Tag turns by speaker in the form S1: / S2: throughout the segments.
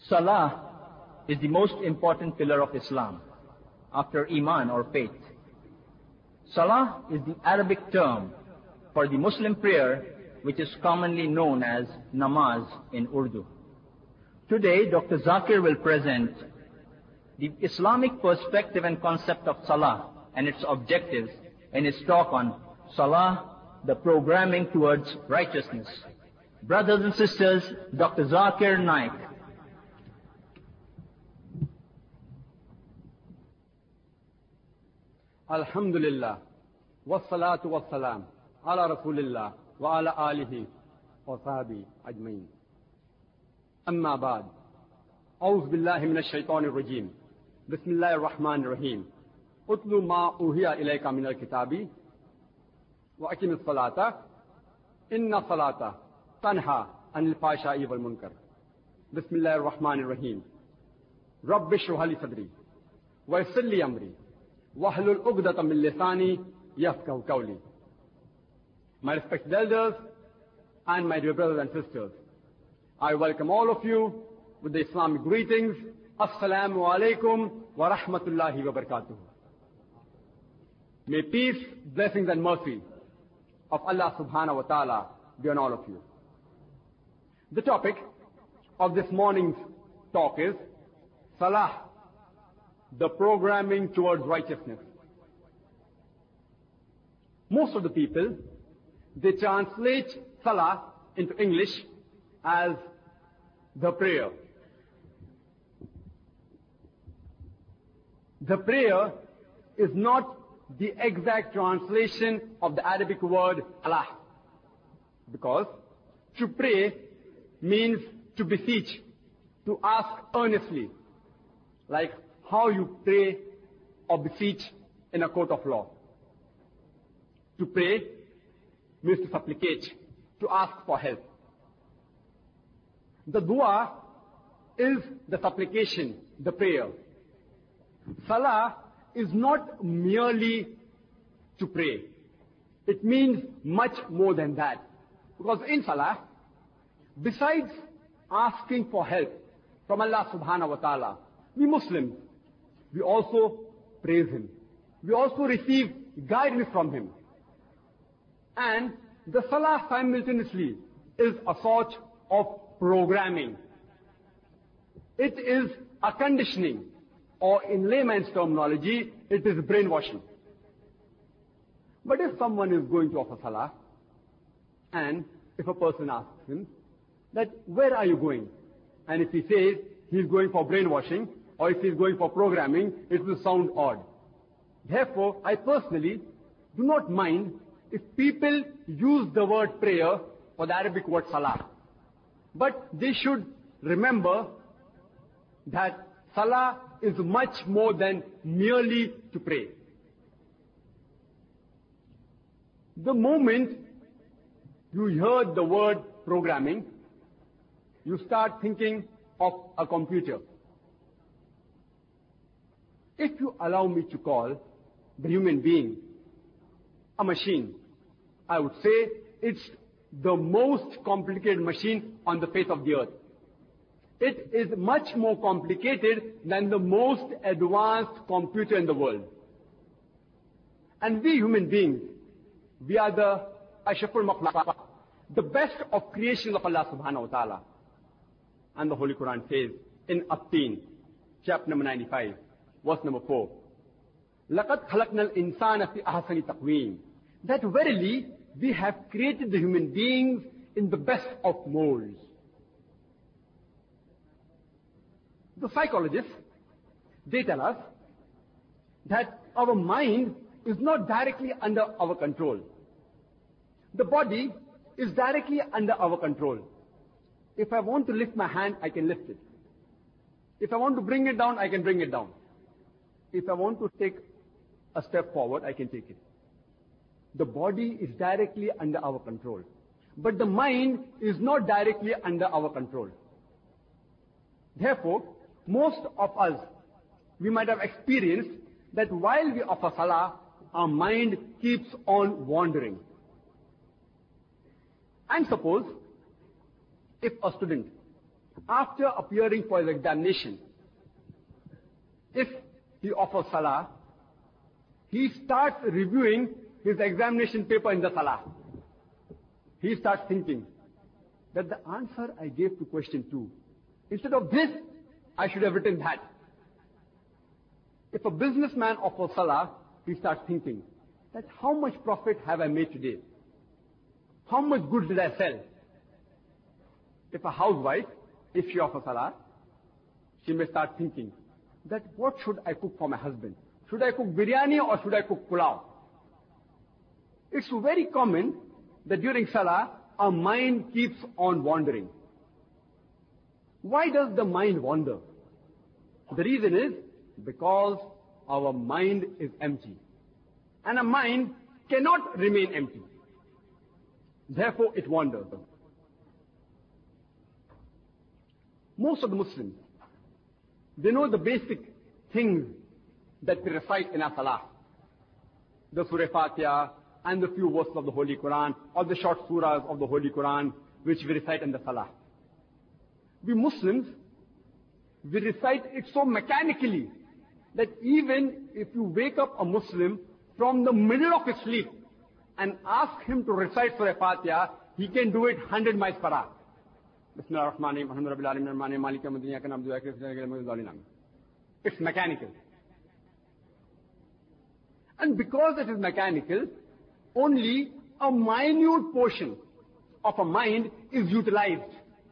S1: Salah is the most important pillar of Islam, after Iman or faith. Salah is the Arabic term for the Muslim prayer, which is commonly known as namaz in Urdu. Today, Dr. Zakir will present the Islamic perspective and concept of Salah and its objectives in his talk on Salah, the programming towards righteousness. Brothers and sisters, Dr. Zakir Naik.
S2: Alhamdulillah, wassalatu wassalam, ala rasulillah, wa ala alihi, wa sahbihi ajmain. Amma ba'd. A'udhu billahi minash shaitanir rajim. Bismillahir rahmanir rahim. Utlu ma uhiya ilayka minal kitabi, wa aqimis salata, inna salata, tanha anil fahsha'i wal munkar. Bismillahir rahmanir rahim. Rabbi shrah li sadri, wa yassir li amri. Wahlul uqdatam min lisani yafqahu qawli. My respected elders and my dear brothers and sisters, I welcome all of you with the Islamic greetings. Assalamu alaikum wa rahmatullahi wa barakatuh. May peace, blessings and mercy of Allah subhanahu wa ta'ala be on all of you. The topic of this morning's talk is Salah, the programming towards righteousness. Most of the people, they translate Salah into English as the prayer. The prayer is not the exact translation of the Arabic word Allah. Because to pray means to beseech, to ask earnestly, like how you pray or beseech in a court of law. To pray means to supplicate, to ask for help. The dua is the supplication, the prayer. Salah is not merely to pray. It means much more than that. Because in Salah, besides asking for help from Allah subhanahu wa ta'ala, we Muslims, we also praise Him. We also receive guidance from Him. And the Salah simultaneously is a sort of programming. It is a conditioning, or in layman's terminology, it is brainwashing. But if someone is going to offer Salah, and if a person asks him that, where are you going? And if he says he is going for brainwashing, or if he is going for programming, it will sound odd. Therefore, I personally do not mind if people use the word prayer for the Arabic word Salah. But they should remember that Salah is much more than merely to pray. The moment you heard the word programming, you start thinking of a computer. If you allow me to call the human being a machine, I would say it's the most complicated machine on the face of the earth. It is much more complicated than the most advanced computer in the world. And we human beings, we are the Ashraful Makhluqat, the best of creations of Allah subhanahu wa ta'ala. And the Holy Quran says in At-Teen, chapter number 95, verse number 4, لَقَدْ خَلَقْنَا الْإِنسَانَ فِي أَحْسَنِ تَقْوِيمٍ. That verily we have created the human beings in the best of molds. The psychologists, they tell us that our mind is not directly under our control. The body is directly under our control. If I want to lift my hand, I can lift it. If I want to bring it down, I can bring it down. If I want to take a step forward, I can take it. The body is directly under our control. But the mind is not directly under our control. Therefore, most of us, we might have experienced that while we offer Salah, our mind keeps on wandering. And suppose, if a student after appearing for his examination, if he offers salah, he starts reviewing his examination paper in the salah. He starts thinking that the answer I gave to question 2, instead of this, I should have written that. If a businessman offers salah, he starts thinking that how much profit have I made today? How much goods did I sell? If a housewife, if she offers salah, she may start thinking that what should I cook for my husband? Should I cook biryani or should I cook pulao? It's very common that during salah, our mind keeps on wandering. Why does the mind wander? The reason is because our mind is empty. And a mind cannot remain empty. Therefore, it wanders. Most of the Muslims, they know the basic things that we recite in our salah. The Surah Fatiha and the few verses of the Holy Quran, or the short surahs of the Holy Quran, which we recite in the salah. We Muslims, we recite it so mechanically that even if you wake up a Muslim from the middle of his sleep and ask him to recite Surah Fatiha, he can do it 100 miles per hour. It's mechanical. And because it is mechanical, only a minute portion of a mind is utilized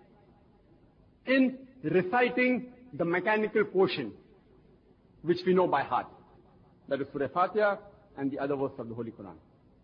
S2: in reciting the mechanical portion, which we know by heart. That is Surah Fatiha and the other verses of the Holy Quran.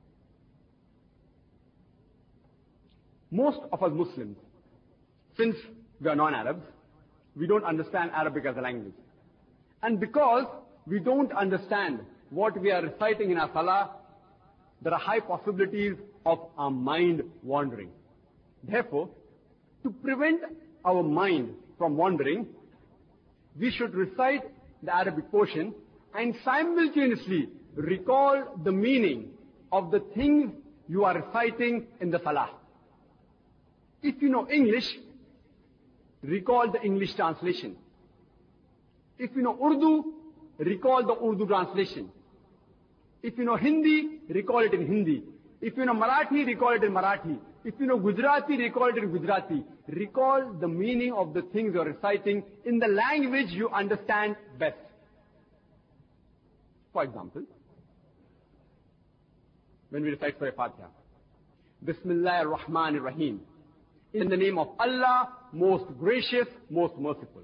S2: Most of us Muslims, since we are non-Arabs, we don't understand Arabic as a language. And because we don't understand what we are reciting in our salah, there are high possibilities of our mind wandering. Therefore, to prevent our mind from wandering, we should recite the Arabic portion and simultaneously recall the meaning of the things you are reciting in the salah. If you know English, recall the English translation. If you know Urdu, recall the Urdu translation. If you know Hindi, recall it in Hindi. If you know Marathi, recall it in Marathi. If you know Gujarati, recall it in Gujarati. Recall the meaning of the things you are reciting in the language you understand best. For example, when we recite Surah Fatiha, Bismillah ar-Rahman ar-Rahim, in the name of Allah, most gracious, most merciful.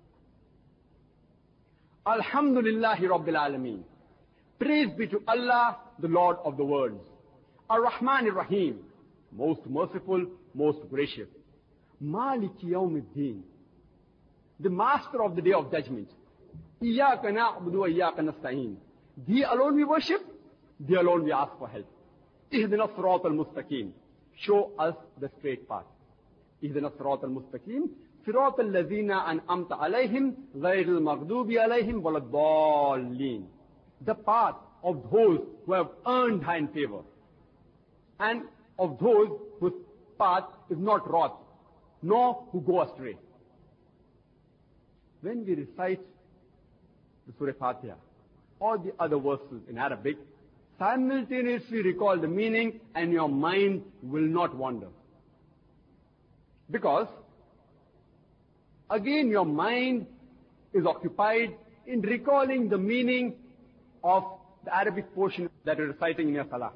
S2: Alhamdulillahi Rabbil Alameen. Praise be to Allah, the Lord of the worlds. Ar-Rahman ar-Rahim, most merciful, most gracious. Maliki Yawmiddin, the master of the day of judgment. Iyyaka na'budu wa iyyaka nasta'in. Thee alone we worship, thee alone we ask for help. Ihdina as-sirat al-mustaqim, show us the straight path. Ihdina as-sirat al-mustaqim, sirat al-lazina an'amta alayhim, ghayr al-maghdubi alayhim walad-dallin. The path of those who have earned thine favor, and of those whose path is not wrath, nor who go astray. When we recite the Surah Fatiha or the other verses in Arabic, simultaneously recall the meaning and your mind will not wander. Because, again, your mind is occupied in recalling the meaning of the Arabic portion that you're reciting in your salah.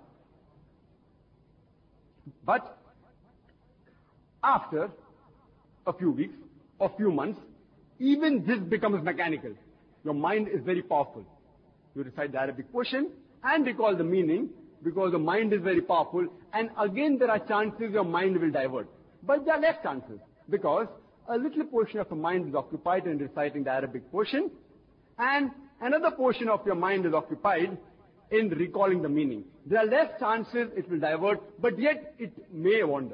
S2: But after a few weeks or few months, even this becomes mechanical. Your mind is very powerful. You recite the Arabic portion and recall the meaning because the mind is very powerful, and again there are chances your mind will divert. But there are less chances because a little portion of your mind is occupied in reciting the Arabic portion and another portion of your mind is occupied in recalling the meaning. There are less chances it will divert, but yet it may wander.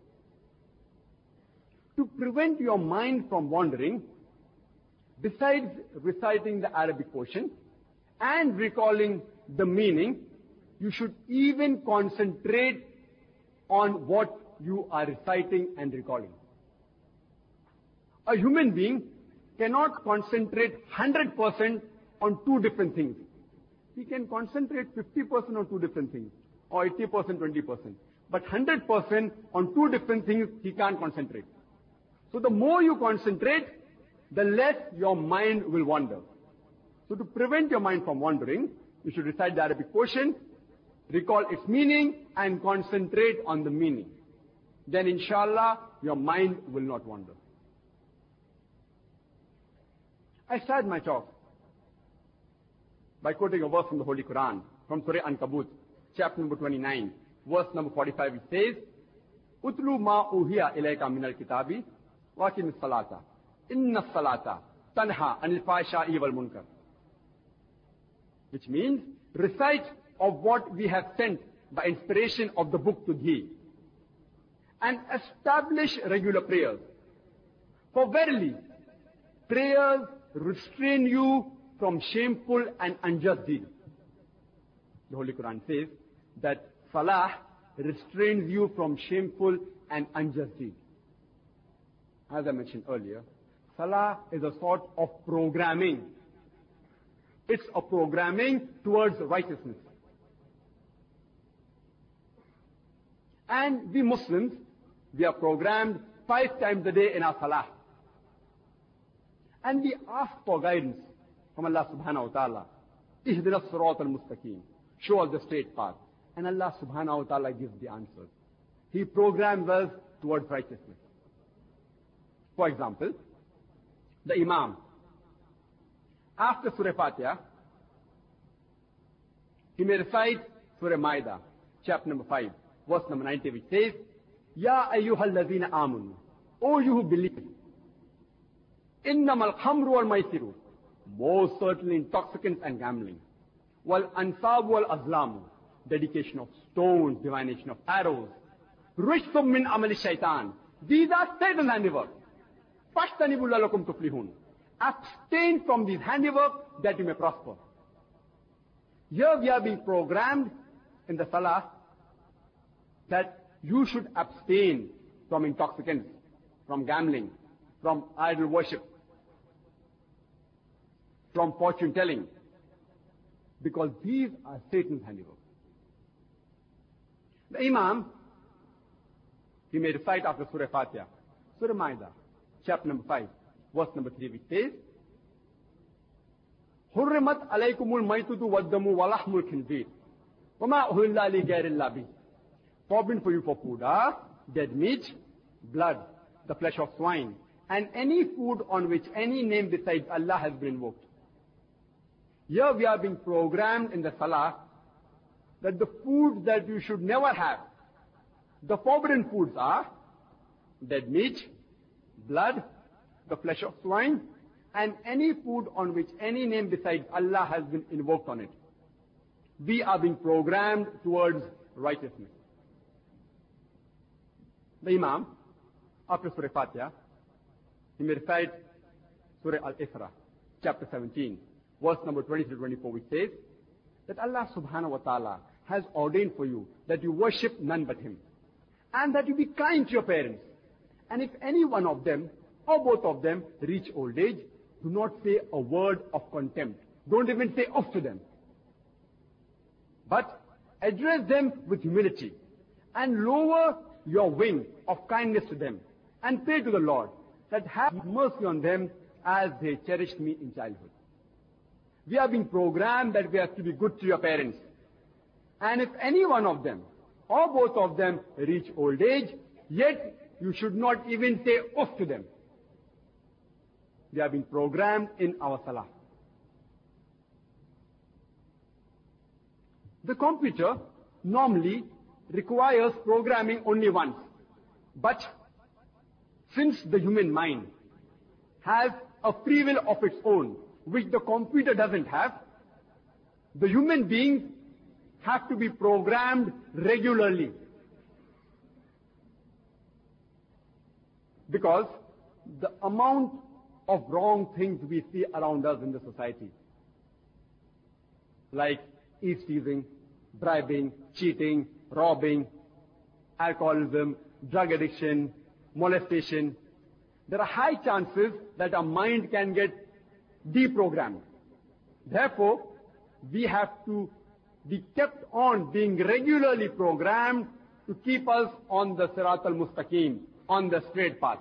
S2: To prevent your mind from wandering, besides reciting the Arabic portion and recalling the meaning, you should even concentrate on what you are reciting and recalling. A human being cannot concentrate 100% on two different things. He can concentrate 50% on two different things, or 80%, 20%. But 100% on two different things, he can't concentrate. So the more you concentrate, the less your mind will wander. So to prevent your mind from wandering, you should recite the Arabic portion, recall its meaning, and concentrate on the meaning. Then inshallah, your mind will not wander. I started my talk by quoting a verse from the Holy Quran, from Surah Ankabut, chapter number 29, verse number 45, it says, Utlu ma uhiya ilayka min al-kitabi, wa aqimis salata. Inna salata tanha anil fahsha'i wal munkar. Which means, recite of what we have sent by inspiration of the book to thee, and establish regular prayers. For verily, prayers restrain you from shameful and unjust deeds. The Holy Quran says that Salah restrains you from shameful and unjust deeds. As I mentioned earlier, Salah is a sort of programming. It's a programming towards righteousness. And we Muslims, we are programmed 5 times a day in our Salah. And we ask for guidance from Allah subhanahu wa ta'ala. Ihdina as-sirat al-mustaqim. Show us the straight path. And Allah subhanahu wa ta'ala gives the answers. He programs us towards righteousness. For example, the Imam, after Surah Fatiha, he may recite Surah Ma'idah, chapter number 5, verse number 90, which says, Ya ayyuhal ladhina amanu, O you who believe, innamal khamru wal maisiru, most certainly intoxicants and gambling, wal ansabu wal azlamu, dedication of stones, divination of arrows, rishsum min amali shaitan, these are Satan's handiwork. Fashtanibu lalakum tuflihun. Abstain from these handiwork that you may prosper. Here we are being programmed in the Salah that you should abstain from intoxicants, from gambling, from idol worship, from fortune telling, because these are Satan's handiwork. The Imam, he may recite after Surah Fatiha, Surah Ma'idah, chapter number 5, verse number 3, which says, Hurrimat alaykumul maitutu waddamu walahmul khinzir, wama uhilla li ghayrillah bih. Forbidden for you for food are dead meat, blood, the flesh of swine, and any food on which any name besides Allah has been invoked. Here we are being programmed in the Salah that the foods that you should never have, the forbidden foods are dead meat, blood, the flesh of swine, and any food on which any name besides Allah has been invoked on it. We are being programmed towards righteousness. The Imam, after Surah Fatiha, he may recite Surah Al-Isra, chapter 17, verse number 23-24, which says that Allah subhanahu wa ta'ala has ordained for you that you worship none but Him, and that you be kind to your parents. And if any one of them, or both of them, reach old age, do not say a word of contempt. Don't even say off to them. But address them with humility, and lower your wing of kindness to them, and pray to the Lord that have mercy on them as they cherished me in childhood. We are being programmed that we have to be good to your parents. And if any one of them, or both of them, reach old age, yet you should not even say off to them. We are being programmed in our Salah. The computer normally requires programming only once. But since the human mind has a free will of its own, which the computer doesn't have, the human beings have to be programmed regularly. Because the amount of wrong things we see around us in the society, like eavesdropping, bribing, cheating, robbing, alcoholism, drug addiction, molestation, there are high chances that our mind can get deprogrammed. Therefore, we have to be kept on being regularly programmed to keep us on the Sirat al-Mustaqim, on the straight path.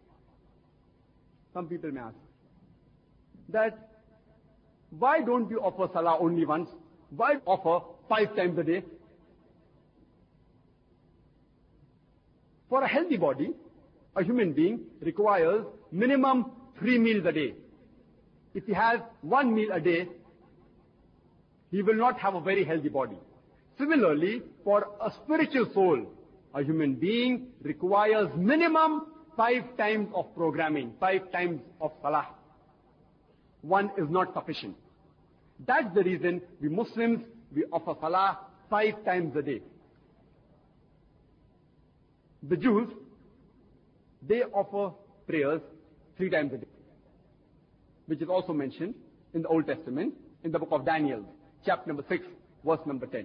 S2: Some people may ask that, why don't we offer salah only once? Why offer 5 times a day? For a healthy body, a human being requires minimum 3 meals a day. If he has 1 meal a day, he will not have a very healthy body. Similarly, for a spiritual soul, a human being requires minimum 5 times of programming, 5 times of salah. 1 is not sufficient. That's the reason we Muslims, we offer salah 5 times a day. The Jews, they offer prayers 3 times a day, which is also mentioned in the Old Testament, in the book of Daniel, chapter number 6, verse number 10.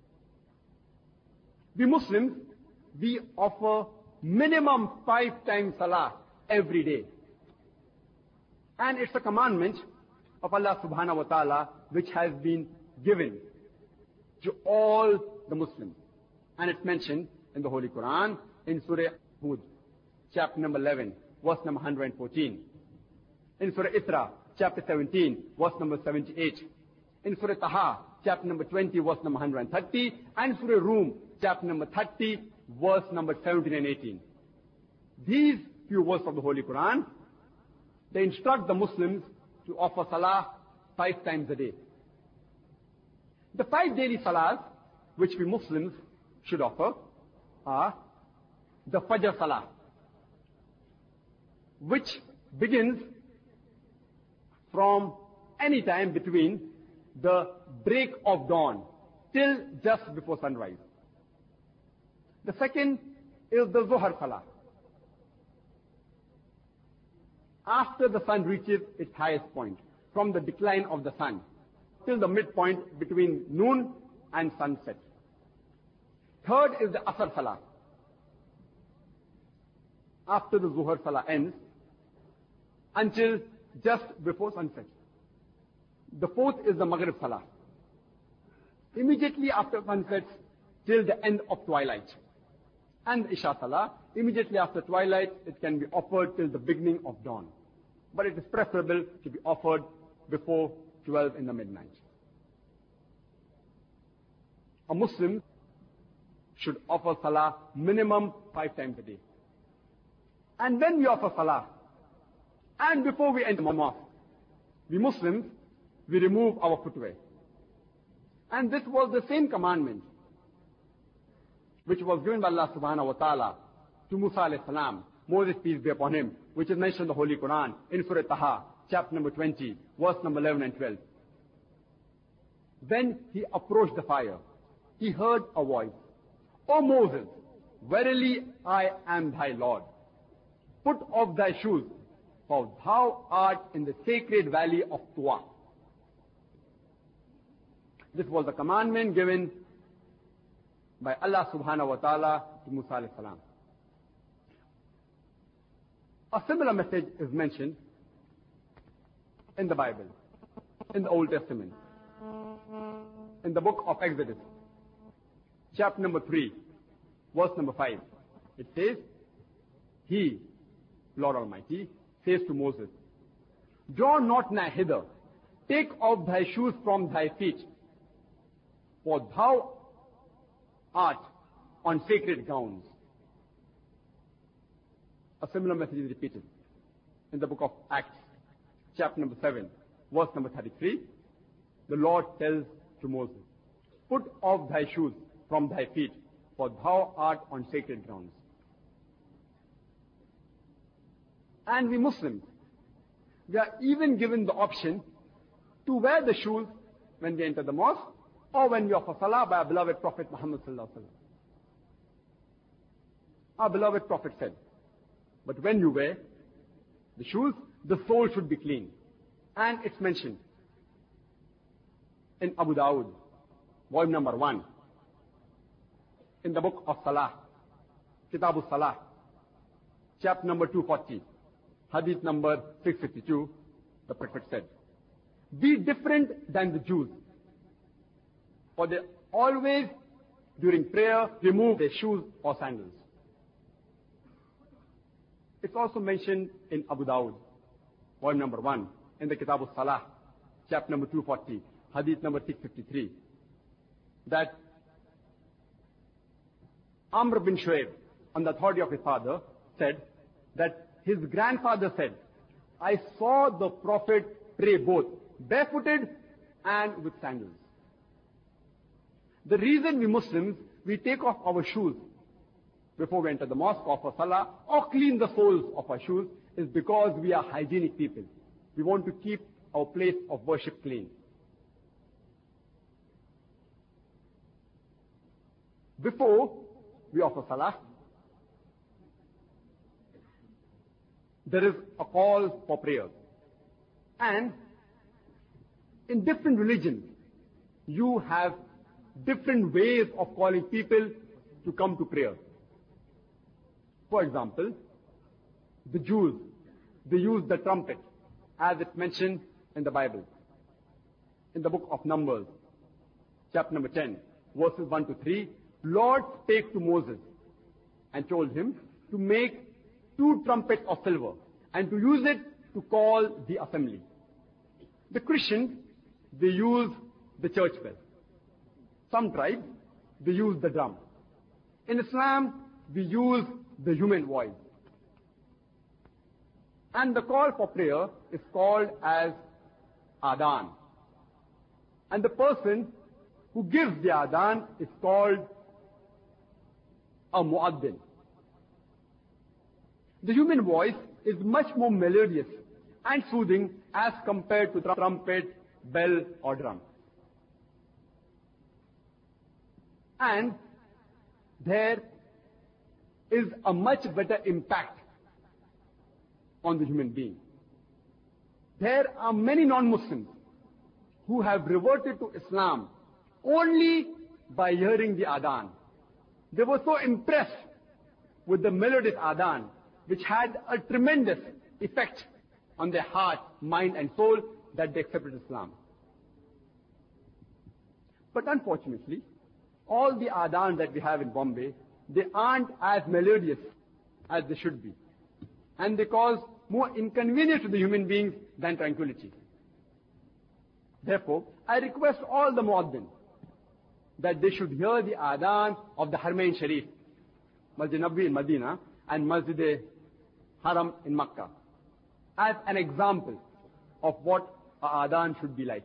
S2: We Muslims, we offer minimum 5 times salah every day. And it's a commandment of Allah subhanahu wa ta'ala which has been given to all the Muslims. And it's mentioned in the Holy Quran in Surah Hud, chapter number 11, verse number 114. In Surah Isra, chapter 17, verse number 78. In Surah Taha, chapter number 20, verse number 130. And Surah Rum, chapter number 30, verse number 17 and 18. These few verses of the Holy Quran, they instruct the Muslims to offer salah 5 times a day. The 5 daily salahs which we Muslims should offer are the Fajr Salah, which begins from any time between the break of dawn till just before sunrise. The second is the Zuhr Salah, after the sun reaches its highest point, from the decline of the sun till the midpoint between noon and sunset. Third is the Asr Salah, after the Zuhr Salah ends until just before sunset. The fourth is the Maghrib Salah, immediately after sunset till the end of twilight. And the Isha Salah, immediately after twilight, it can be offered till the beginning of dawn. But it is preferable to be offered before 12 in the midnight. A Muslim should offer salah minimum 5 times a day. And when we offer salah, and before we enter the mosque, we Muslims, we remove our footwear. And this was the same commandment which was given by Allah subhanahu wa ta'ala to Musa alayhi salam, Moses peace be upon him, which is mentioned in the Holy Quran in Surah Taha, chapter number 20, verse number 11 and 12. When he approached the fire, he heard a voice, O Moses, verily I am thy Lord. Put off thy shoes, for thou art in the sacred valley of Tuwa. This was the commandment given by Allah subhanahu wa ta'ala to Musa alayhi salam. A similar message is mentioned in the Bible, in the Old Testament, in the book of Exodus, chapter number 3, verse number 5. It says, He, Lord Almighty, says to Moses, Draw not nigh hither, take off thy shoes from thy feet, for thou art on sacred grounds. A similar message is repeated in the book of Acts, chapter number 7, verse number 33. The Lord tells to Moses, Put off thy shoes from thy feet, for thou art on sacred grounds. And we Muslims, we are even given the option to wear the shoes when we enter the mosque or when we offer salah by our beloved Prophet Muhammad sallallahu alaihi wasallam. Our beloved Prophet said, but when you wear the shoes, the sole should be clean. And it's mentioned in Abu Dawud, volume number 1, in the book of Salah, Kitab al-Salah, chapter number 240, Hadith number 652, the Prophet said, "Be different than the Jews, for they always, during prayer, remove their shoes or sandals." It's also mentioned in Abu Dawud, volume number 1, in the Kitab al-Salah, chapter number 240, Hadith number 653, that Amr bin Shuaib, on the authority of his father, said that his grandfather said, "I saw the Prophet pray both barefooted and with sandals." The reason we Muslims, we take off our shoes before we enter the mosque or for salah, or clean the soles of our shoes, is because we are hygienic people. We want to keep our place of worship clean. Before we offer salah, there is a call for prayer. And in different religions, you have different ways of calling people to come to prayer. For example, the Jews, they use the trumpet, as it's mentioned in the Bible. In the book of Numbers, chapter number 10, verses 1 to 3, Lord spake to Moses and told him to make 2 trumpets of silver and to use it to call the assembly. The Christians, they use the church bell. Some tribes, they use the drum. In Islam, we use the human voice. And the call for prayer is called as adhan. And the person who gives the adhan is called a muaddin. The human voice is much more melodious and soothing as compared to trumpet, bell or drum. And there is a much better impact on the human being. There are many non-Muslims who have reverted to Islam only by hearing the adhan. They were so impressed with the melodious adhan, which had a tremendous effect on their heart, mind and soul, that they accepted Islam. But unfortunately, all the adhan that we have in Bombay, they aren't as melodious as they should be. And they cause more inconvenience to the human beings than tranquility. Therefore, I request all the muaddin that they should hear the adhan of the Haramain Sharif, Masjid Nabawi in Medina and Masjid Haram in Makkah, as an example of what a adhan should be like.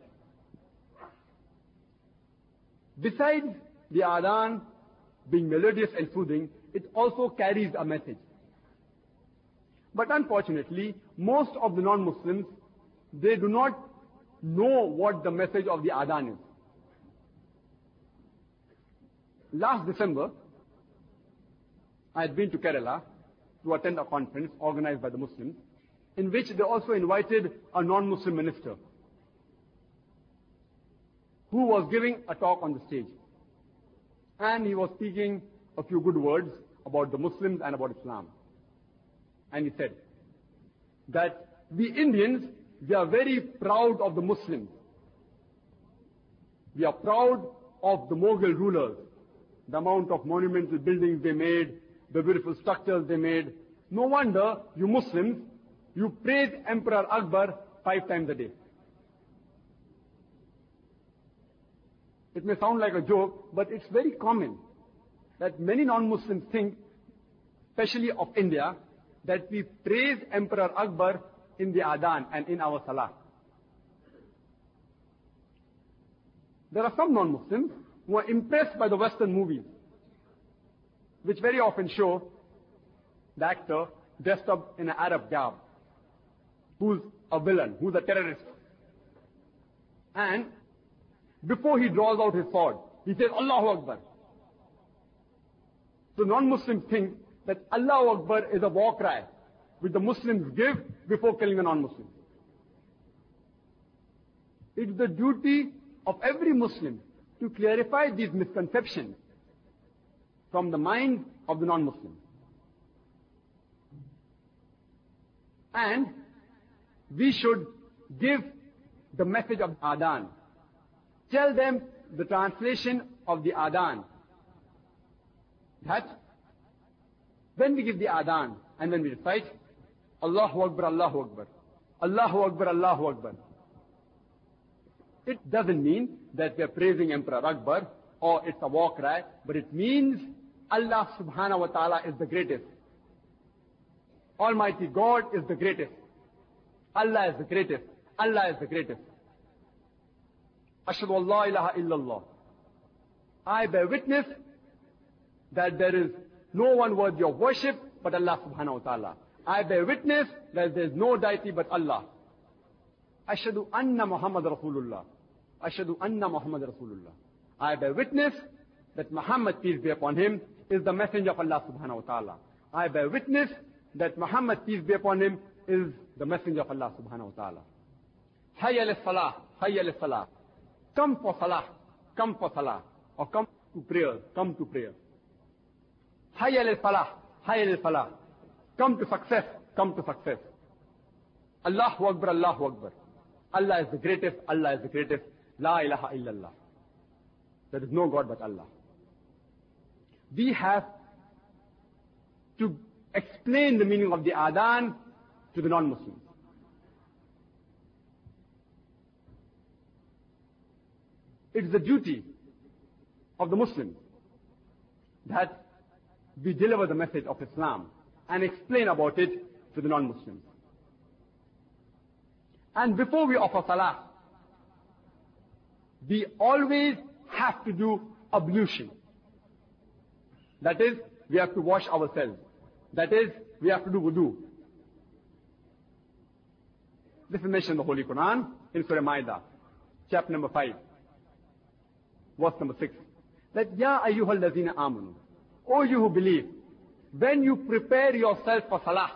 S2: Besides the adhan being melodious and soothing, it also carries a message. But unfortunately, most of the non-Muslims, they do not know what the message of the adhan is. Last December, I had been to Kerala to attend a conference organized by the Muslims, in which they also invited a non-Muslim minister who was giving a talk on the stage. And he was speaking a few good words about the Muslims and about Islam. And he said that we Indians, we are very proud of the Muslims. We are proud of the Mughal rulers, the amount of monumental buildings they made, the beautiful structures they made. No wonder you Muslims, you praise Emperor Akbar 5 times a day. It may sound like a joke, but it's very common that many non-Muslims think, especially of India, that we praise Emperor Akbar in the adhan and in our salah. There are some non-Muslims who are impressed by the Western movies, which very often show the actor dressed up in an Arab garb, who's a villain, who's a terrorist. And before he draws out his sword, he says, Allahu Akbar. So non-Muslims think that Allahu Akbar is a war cry, which the Muslims give before killing a non-Muslim. It's the duty of every Muslim to clarify these misconceptions from the mind of the non-Muslim. And we should give the message of Adhan. Tell them the translation of the Adhan. That when we give the Adhan and when we recite, Allahu Akbar, Allahu Akbar, Allahu Akbar, Allahu Akbar, it doesn't mean that we are praising Emperor Akbar or it's a war cry, but it means Allah subhanahu wa ta'ala is the greatest. Almighty God is the greatest. Allah is the greatest. Allah is the greatest. Ashhadu an la ilaha illallah. I bear witness that there is no one worthy of worship but Allah subhanahu wa ta'ala. I bear witness that there is no deity but Allah. Ashhadu anna Muhammad Rasulullah. Ashhadu anna Muhammad Rasulullah. I bear witness that Muhammad, peace be upon him, is the messenger of Allah subhanahu wa ta'ala. I bear witness that Muhammad, peace be upon him, is the messenger of Allah subhanahu wa ta'ala. Hayya lis-salah, hayya lis-salah. Come for salah, come for salah. Or come to prayer, come to prayer. Hayya lis-salah, hayya lis-salah. Come to success, come to success. Allahu Akbar, Allahu Akbar. Allah is the greatest, Allah is the greatest. La ilaha illallah. There is no God but Allah. We have to explain the meaning of the Adhan to the non-Muslims. It is the duty of the Muslims that we deliver the message of Islam and explain about it to the non-Muslims. And before we offer salah, we always have to do ablution. That is, we have to wash ourselves. That is, we have to do wudu. This is mentioned in the Holy Quran in Surah Ma'idah, chapter number 5, verse number 6. That, Ya ayyuhal lazina amanu, O you who believe, when you prepare yourself for salah,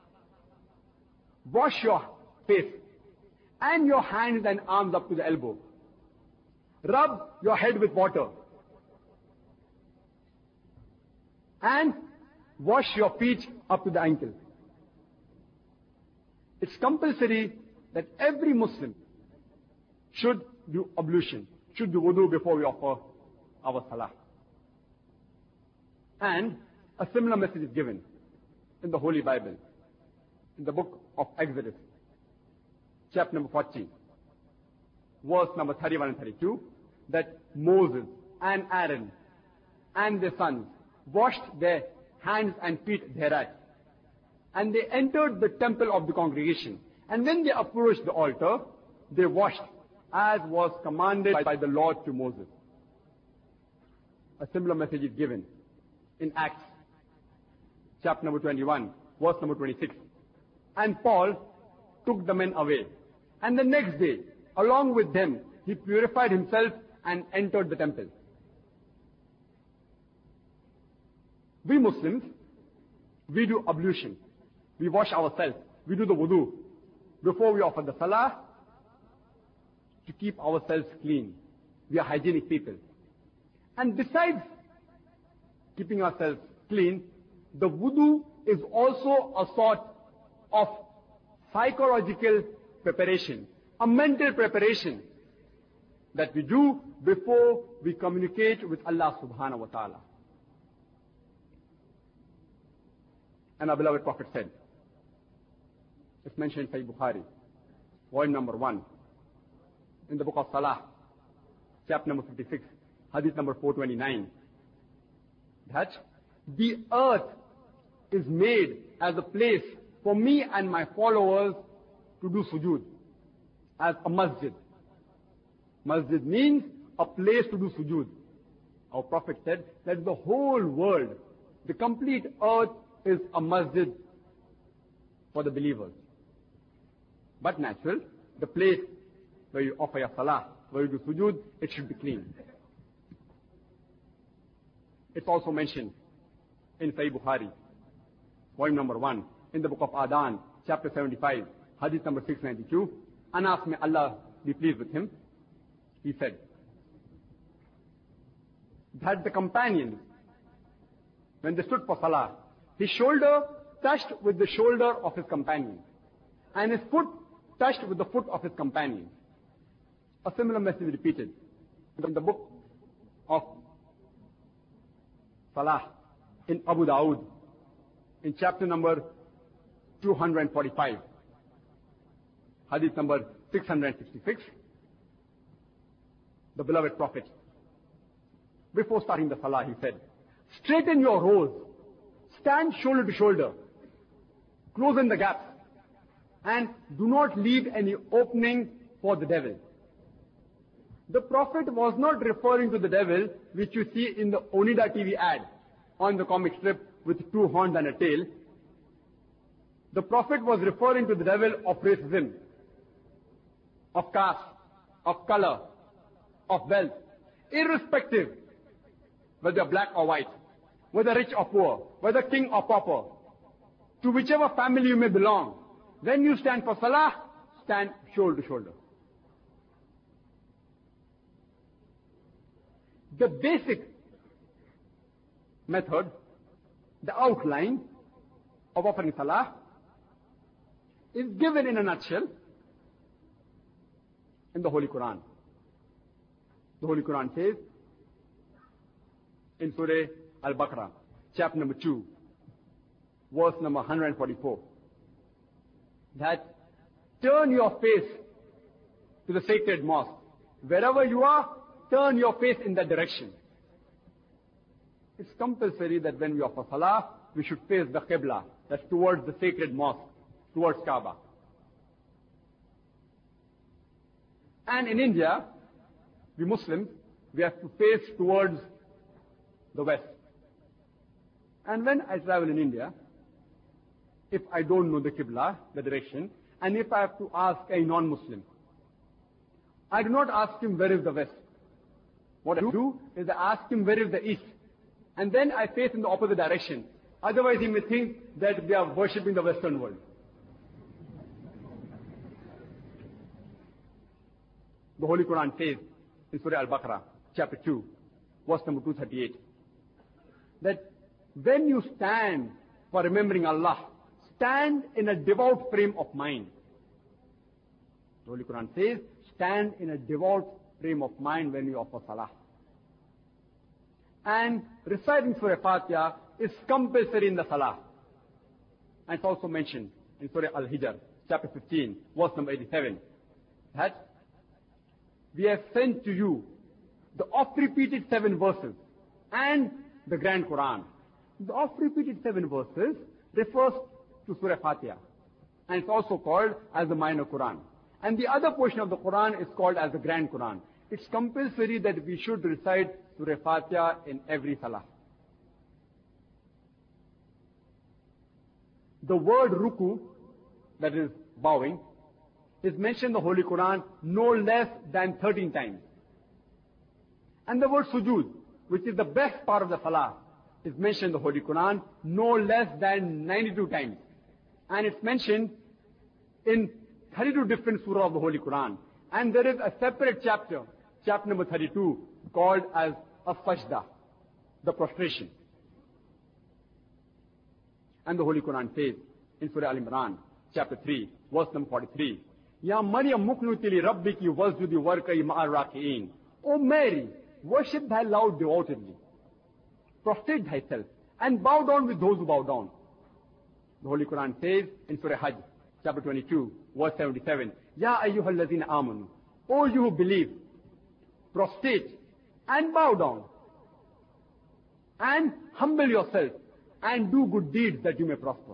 S2: wash your face and your hands and arms up to the elbow. Rub your head with water. And wash your feet up to the ankle. It's compulsory that every Muslim should do ablution, should do wudu before we offer our salah. And a similar message is given in the Holy Bible, in the book of Exodus, chapter number 40, verse number 31 and 32, that Moses and Aaron and their sons washed their hands and feet thereat. And they entered the temple of the congregation. And when they approached the altar, they washed, as was commanded by the Lord to Moses. A similar message is given in Acts, chapter number 21, verse number 26. And Paul took the men away. And the next day, along with them, he purified himself and entered the temple. We Muslims, we do ablution. We wash ourselves. We do the wudu before we offer the salah to keep ourselves clean. We are hygienic people. And besides keeping ourselves clean, the wudu is also a sort of psychological preparation, a mental preparation that we do before we communicate with Allah subhanahu wa ta'ala. And our beloved Prophet said, it's mentioned in Sahih Bukhari, volume number 1, in the book of Salah, chapter number 56, hadith number 429, that the earth is made as a place for me and my followers to do sujood, as a masjid. Masjid means a place to do sujood. Our Prophet said that the whole world, the complete earth, is a masjid for the believers. But natural, the place where you offer your salah, where you do sujood, it should be clean. It's also mentioned in Sahih Bukhari, volume number 1, in the book of Adhan, chapter 75, hadith number 692. Anas, may Allah be pleased with him, he said that the companions, when they stood for salah, his shoulder touched with the shoulder of his companion. and his foot touched with the foot of his companion. A similar message is repeated in the book of Salah in Abu Dawood, in chapter number 245, hadith number 666. The beloved Prophet, before starting the Salah, he said, straighten your rows, stand shoulder to shoulder, close in the gaps, and do not leave any opening for the devil. The Prophet was not referring to the devil, which you see in the Onida TV ad on the comic strip with two horns and a tail. The Prophet was referring to the devil of racism, of caste, of color, of wealth, irrespective whether black or white, whether rich or poor, whether king or pauper, to whichever family you may belong. When you stand for Salah, stand shoulder to shoulder. The basic method, the outline of offering Salah is given in a nutshell in the Holy Quran. The Holy Quran says in Surah Al-Baqarah, chapter number 2, verse number 144, that turn your face to the sacred mosque. Wherever you are, turn your face in that direction. It's compulsory that when we offer Salah, we should face the Qibla, that's towards the sacred mosque, towards Kaaba. And in India, we Muslims, we have to face towards the west. And when I travel in India, if I don't know the Qibla, the direction, and if I have to ask a non-Muslim, I do not ask him where is the west. What I do is I ask him where is the east. And then I face in the opposite direction. Otherwise he may think that they are worshipping the Western world. The Holy Quran says in Surah Al-Baqarah, chapter 2, verse number 238, that when you stand for remembering Allah, stand in a devout frame of mind. The Holy Quran says, stand in a devout frame of mind when you offer Salah. And reciting Surah Fatiha is compulsory in the Salah. And it's also mentioned in Surah Al-Hijr, chapter 15, verse number 87, that we have sent to you the oft-repeated 7 verses and the Grand Quran. The oft-repeated 7 verses refers to Surah Fatiha, and it's also called as the Minor Quran. And the other portion of the Quran is called as the Grand Quran. It's compulsory that we should recite Surah Fatiha in every Salah. The word ruku, that is bowing, is mentioned in the Holy Quran no less than 13 times. And the word sujood, which is the best part of the Salah, is mentioned in the Holy Quran no less than 92 times. And it's mentioned in 32 different surahs of the Holy Quran. And there is a separate chapter, chapter number 32, called as As-Sajda, the prostration. And the Holy Quran says in Surah Al-Imran, chapter 3, verse number 43, Ya Maryam muknuti li rabbiki wasjudi warkai ma'ar raki'in. O Mary, worship thy Lord devotedly. Prostrate thyself and bow down with those who bow down. The Holy Quran says in Surah Hajj, chapter 22, verse 77, Ya ayyuhallazina amanu. O you who believe, prostrate and bow down and humble yourself and do good deeds that you may prosper.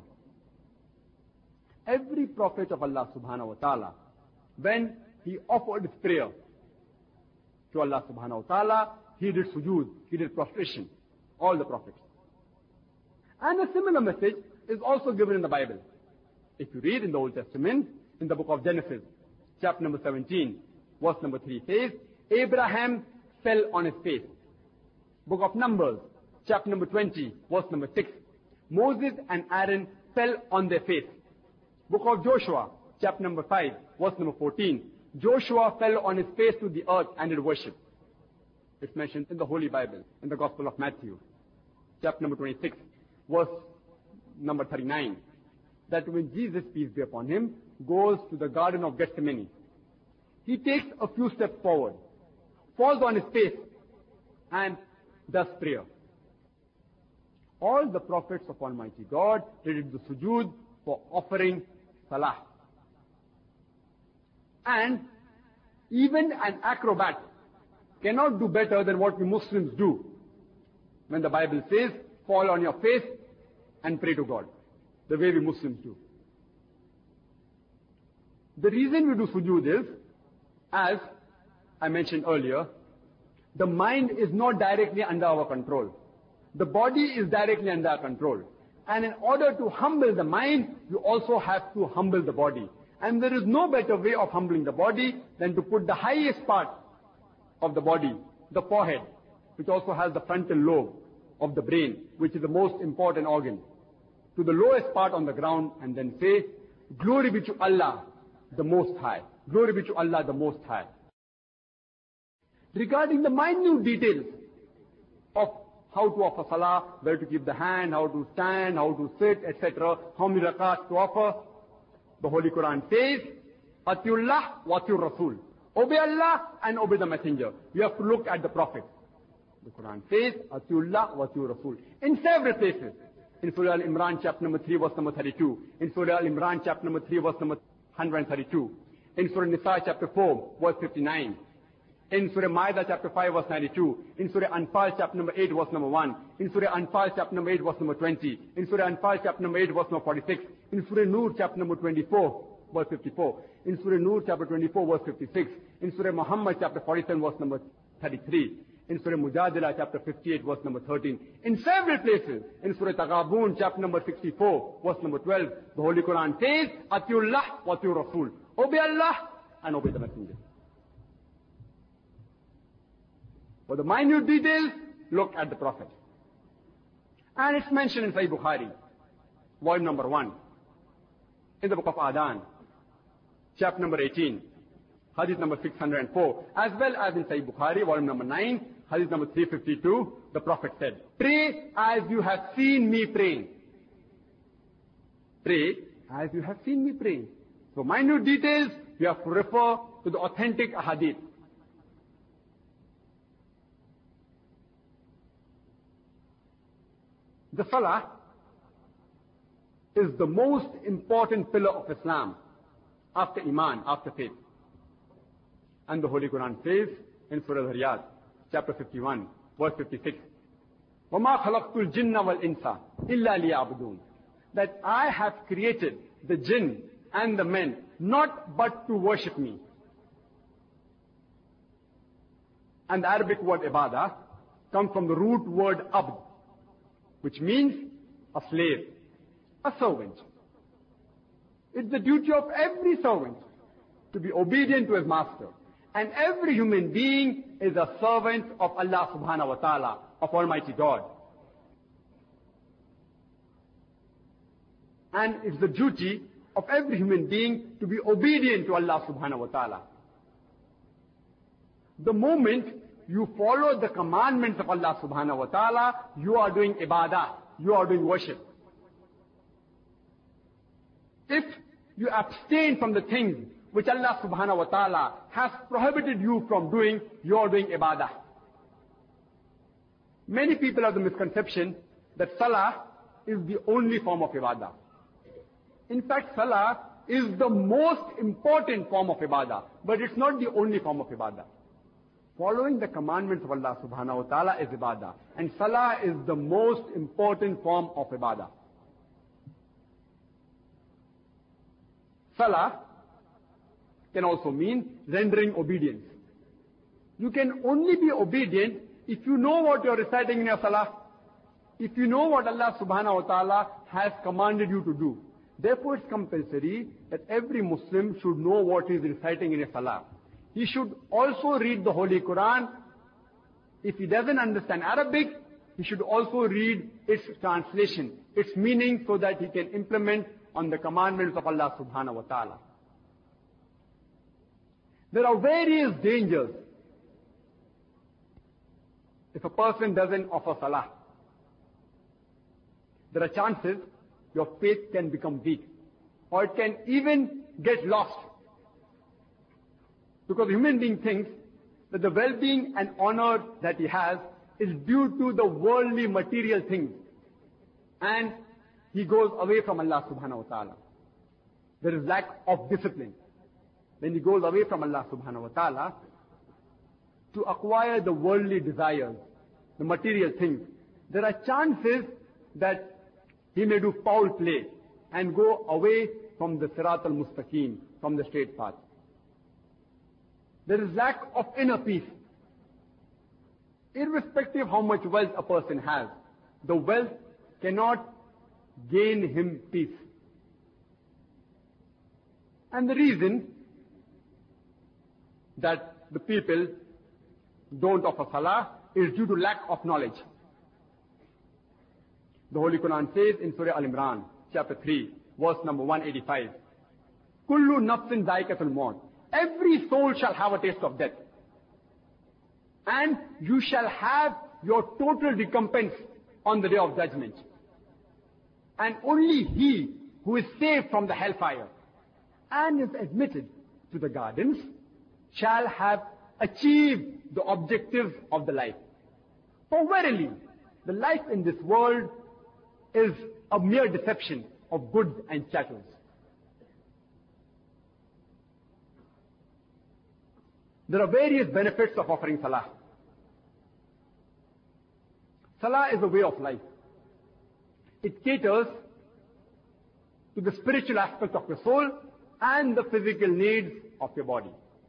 S2: Every prophet of Allah subhanahu wa ta'ala, when he offered his prayer to Allah subhanahu wa ta'ala, he did sujood, he did prostration, all the prophets. And a similar message is also given in the Bible. If you read in the Old Testament, in the book of Genesis, chapter number 17, verse number 3 says, Abraham fell on his face. Book of Numbers, chapter number 20, verse number 6, Moses and Aaron fell on their face. Book of Joshua, chapter number 5, verse number 14, Joshua fell on his face to the earth and did worship. It's mentioned in the Holy Bible, in the Gospel of Matthew, chapter number 26, verse number 39, that when Jesus, peace be upon him, goes to the Garden of Gethsemane, he takes a few steps forward, falls on his face, and does prayer. All the prophets of Almighty God did the sujood for offering salah. And even an acrobat cannot do better than what we Muslims do when the Bible says, fall on your face and pray to God, the way we Muslims do. The reason we do sujood is, as I mentioned earlier, the mind is not directly under our control. The body is directly under our control. And in order to humble the mind, you also have to humble the body. And there is no better way of humbling the body than to put the highest part of the body, the forehead, which also has the frontal lobe of the brain, which is the most important organ, to the lowest part on the ground, and then say, glory be to Allah, the Most High. Glory be to Allah, the Most High. Regarding the minute details of how to offer salah, where to keep the hand, how to stand, how to sit, etc., how many rakats to offer, the Holy Quran says, Atiullah wa atiur Rasul. Obey Allah and obey the Messenger. You have to look at the Prophet. The Quran says, Atiullah wa atiur Rasul. In several places. In Surah Al-Imran, chapter number 3, verse number 32. In Surah Al-Imran, chapter number 3, verse number 132. In Surah Nisa, chapter 4, verse 59. In Surah Ma'idah, chapter 5, verse 92. In Surah Anfal, chapter number 8, verse number 1. In Surah Anfal, chapter number 8, verse number 20. In Surah Anfal, chapter number 8, verse number 46. In Surah Nur, chapter number 24, verse 54. In Surah Nur, chapter 24, verse 56. In Surah Muhammad, chapter 47, verse number 33. In Surah Mujadila, chapter 58, verse number 13. In several places. In Surah Taghabun, chapter number 64, verse number 12, the Holy Quran says, Atiullah wa atiur Rasul. Obey Allah and obey the Messenger. For the minute details, look at the Prophet. And it's mentioned in Sahih Bukhari, volume number 1, in the book of Adhan, chapter number 18, hadith number 604, as well as in Sahih Bukhari, volume number 9, hadith number 352, the Prophet said, pray as you have seen me praying. Pray as you have seen me praying. So minute details, you have to refer to the authentic hadith. The Salah is the most important pillar of Islam after Iman, after faith. And the Holy Quran says in Surah Al-Zariyat, chapter 51, verse 56, وَمَا خَلَقْتُ الْجِنَّ وَالْإِنسَ إِلَّا لِيَعْبُدُونَ, that I have created the jinn and the men not but to worship me. And the Arabic word ibadah comes from the root word abd, which means a slave, a servant. It's the duty of every servant to be obedient to his master. And every human being is a servant of Allah subhanahu wa ta'ala, of Almighty God. And it's the duty of every human being to be obedient to Allah subhanahu wa ta'ala. The moment you follow the commandments of Allah subhanahu wa ta'ala, you are doing ibadah, you are doing worship. If you abstain from the things which Allah subhanahu wa ta'ala has prohibited you from doing, you are doing ibadah. Many people have the misconception that salah is the only form of ibadah. In fact, salah is the most important form of ibadah, but it's not the only form of ibadah. Following the commandments of Allah subhanahu wa ta'ala is ibadah. And salah is the most important form of ibadah. Salah can also mean rendering obedience. You can only be obedient if you know what you're reciting in your salah. If you know what Allah subhanahu wa ta'ala has commanded you to do. Therefore it's compulsory that every Muslim should know what he is reciting in his salah. He should also read the Holy Quran. If he doesn't understand Arabic, he should also read its translation, its meaning, so that he can implement on the commandments of Allah subhanahu wa ta'ala. There are various dangers if a person doesn't offer salah. There are chances your faith can become weak. or it can even get lost. Because the human being thinks that the well-being and honor that he has is due to the worldly material things. And he goes away from Allah subhanahu wa ta'ala. There is lack of discipline. When he goes away from Allah subhanahu wa ta'ala to acquire the worldly desires, the material things, there are chances that he may do foul play and go away from the Sirat al-Mustaqim, from the straight path. There is lack of inner peace. Irrespective of how much wealth a person has, the wealth cannot gain him peace. And the reason that the people don't offer salah is due to lack of knowledge. The Holy Quran says in Surah Al-Imran, chapter 3, verse number 185, Kullu nafsin dhaikatul maut. Every soul shall have a taste of death. And you shall have your total recompense on the day of judgment. And only he who is saved from the hellfire and is admitted to the gardens shall have achieved the objectives of the life. For verily, the life in this world is a mere deception of goods and chattels. There are various benefits of offering salah. Salah is a way of life. It caters to the spiritual aspect of your soul and the physical needs of your body.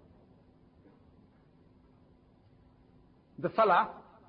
S2: The salah,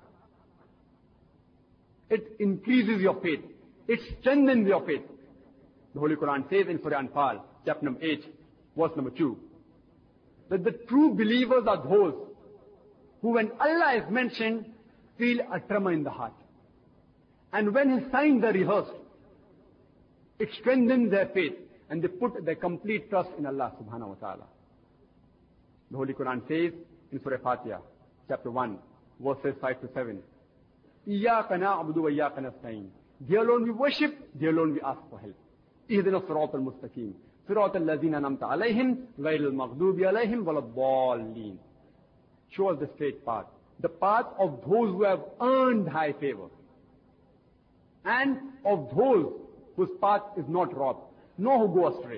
S2: it increases your faith. It strengthens your faith. The Holy Quran says in Surah Anfal, chapter number 8, verse number 2, that the true believers are those who, when Allah is mentioned, feel a tremor in the heart. And when His signs are rehearsed, it strengthens their faith and they put their complete trust in Allah subhanahu wa ta'ala. The Holy Quran says in Surah Fatiha, chapter 1, verses 5 to 7, إِيَّاكَ نَعْبُدُ وَإِيَّاكَ نَسْتَعِينُ. Dear Lord, we worship, dear Lord, we ask for help. اهدنا الصراط المستقيم صراط الذين أنعمت عليهم غير المغضوب عليهم ولا الضالين. Show us the straight path, the path of those who have earned high favor, and of those whose path is not robbed, nor who go astray.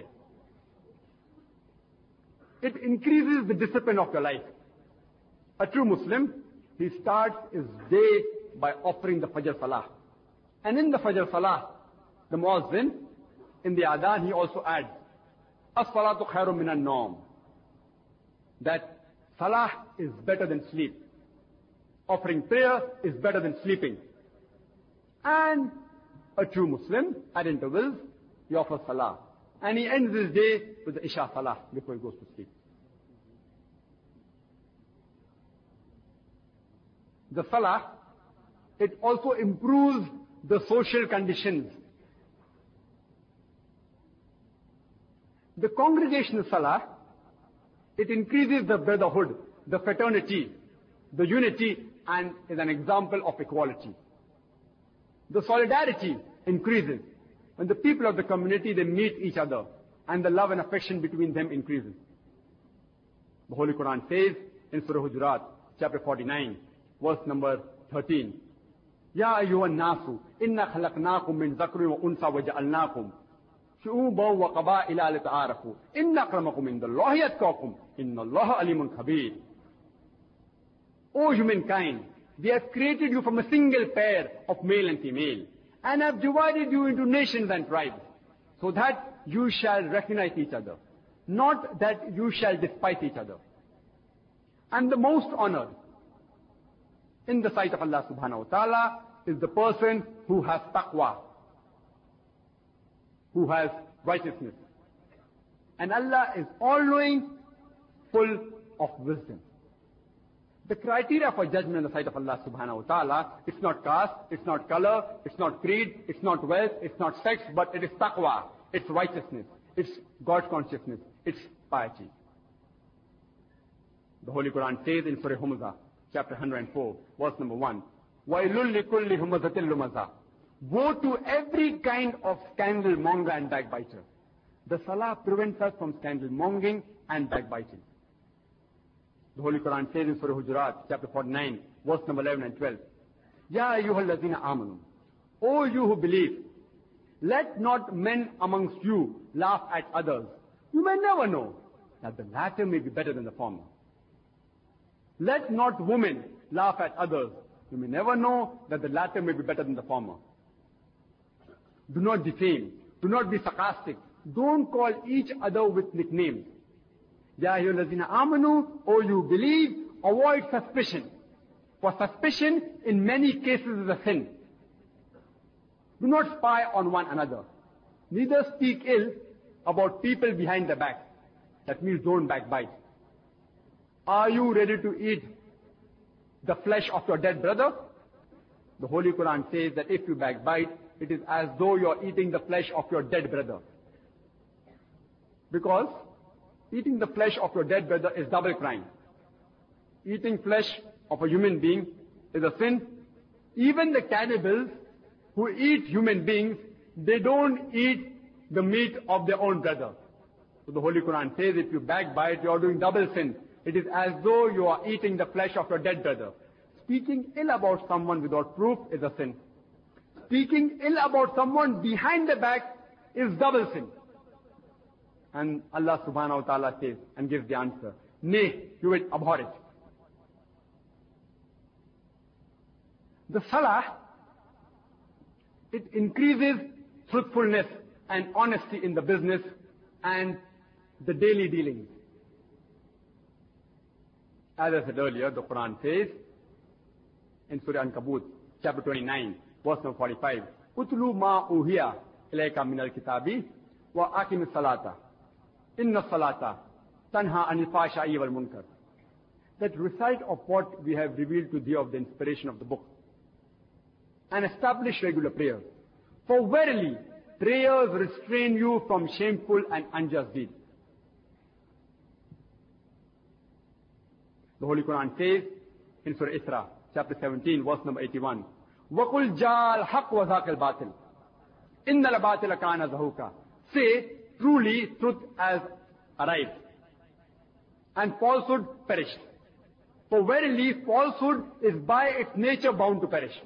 S2: It increases the discipline of your life. A true Muslim, he starts his day by offering the Fajr Salah. And in the Fajr Salah, the Muazzin, in the Adhan, he also adds, As-salatu khairun minan nawm. That Salah is better than sleep. Offering prayer is better than sleeping. And a true Muslim, at intervals, he offers Salah. And he ends his day with the Isha Salah before he goes to sleep. The Salah, it also improves the social conditions. The congregational Salah, it increases the brotherhood, the fraternity, the unity, and is an example of equality. The solidarity increases. When the people of the community, they meet each other, and the love and affection between them increases. The Holy Quran says in Surah Hujurat, chapter 49, verse number 13, Ya ayyuhan nasu, inna khalaqnakum min zakrin wa unsa wa ja'alnakum shu'uban wa qaba'ila lita'arafu. Inna akramakum indallahi atqakum. Inna Allaha alimun khabir. O humankind, we have created you from a single pair of male and female, and have divided you into nations and tribes, so that you shall recognize each other, not that you shall despise each other. And the most honored in the sight of Allah subhanahu wa ta'ala is the person who has taqwa, who has righteousness. And Allah is all-knowing, full of wisdom. The criteria for judgment in the sight of Allah subhanahu wa ta'ala, it's not caste, it's not color, it's not creed, it's not wealth, it's not sex, but it is taqwa, it's righteousness, it's God's consciousness, it's piety. The Holy Quran says in Surah Humazah, chapter 104, verse number 1, وَإِلُّ لِكُلِّ هُمَزَةٍ لُمَزَةٍ. Woe to every kind of scandal monger and backbiter. The salah prevents us from scandal mongering and backbiting. The Holy Quran says in Surah Hujurat, chapter 49, verse number 11 and 12, Ya ayyuhal ladhina amanu, O you who believe, let not men amongst you laugh at others. You may never know that the latter may be better than the former. Let not women laugh at others. You may never know that the latter may be better than the former. Do not defame. Do not be sarcastic. Don't call each other with nicknames. Ya ayyuhallazina amanu, O you believe, avoid suspicion. For suspicion in many cases is a sin. Do not spy on one another. Neither speak ill about people behind their back. That means don't backbite. Are you ready to eat the flesh of your dead brother? The Holy Quran says that if you backbite, it is as though you are eating the flesh of your dead brother. Because eating the flesh of your dead brother is double crime. Eating flesh of a human being is a sin. Even the cannibals who eat human beings, they don't eat the meat of their own brother. So the Holy Quran says if you backbite, you are doing double sin. It is as though you are eating the flesh of your dead brother. Speaking ill about someone without proof is a sin. Speaking ill about someone behind the back is double sin. And Allah subhanahu wa ta'ala says and gives the answer, nay, you will abhor it. The salah, it increases truthfulness and honesty in the business and the daily dealings. As I said earlier, the Quran says in Surah An-Kabut, chapter 29, verse number 45, Utlu ma uhiya ilayka min al-kitabi wa aqim salata. Inna salata tanha anil fahsha'i wal munkar. That recite of what we have revealed to thee of the inspiration of the book. And establish regular prayers. For verily, prayers restrain you from shameful and unjust deeds. The Holy Quran says in Surah Isra, chapter 17, verse number 81, وَقُلْ جَاءَ الْحَقُّ وَذَاقَ الْبَاطِلِ إِنَّ الْبَاطِلَ كَانَ زَهُوقًا. Say, truly, truth has arrived, and falsehood perished. For verily, falsehood is by its nature bound to perish.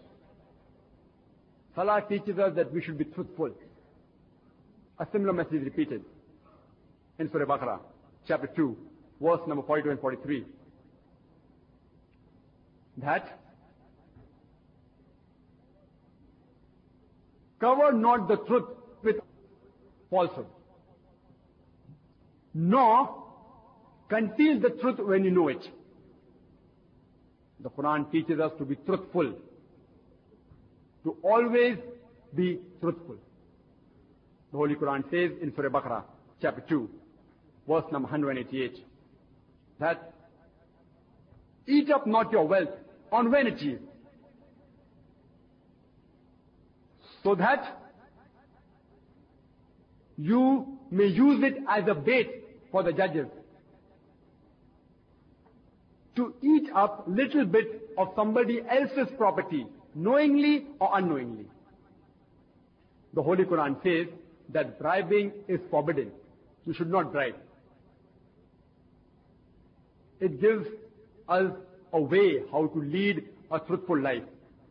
S2: Salah teaches us that we should be truthful. A similar message is repeated in Surah Baqarah, chapter 2, verse number 42 and 43. That cover not the truth with falsehood, nor conceal the truth when you know it. The Quran teaches us to be truthful, to always be truthful. The Holy Quran says in Surah Baqarah, chapter 2, verse number 188, that eat up not your wealth on vanity, so that you may use it as a bait for the judges to eat up little bit of somebody else's property, knowingly or unknowingly. The Holy Quran says that bribing is forbidden. You should not bribe. It gives us a way how to lead a truthful life.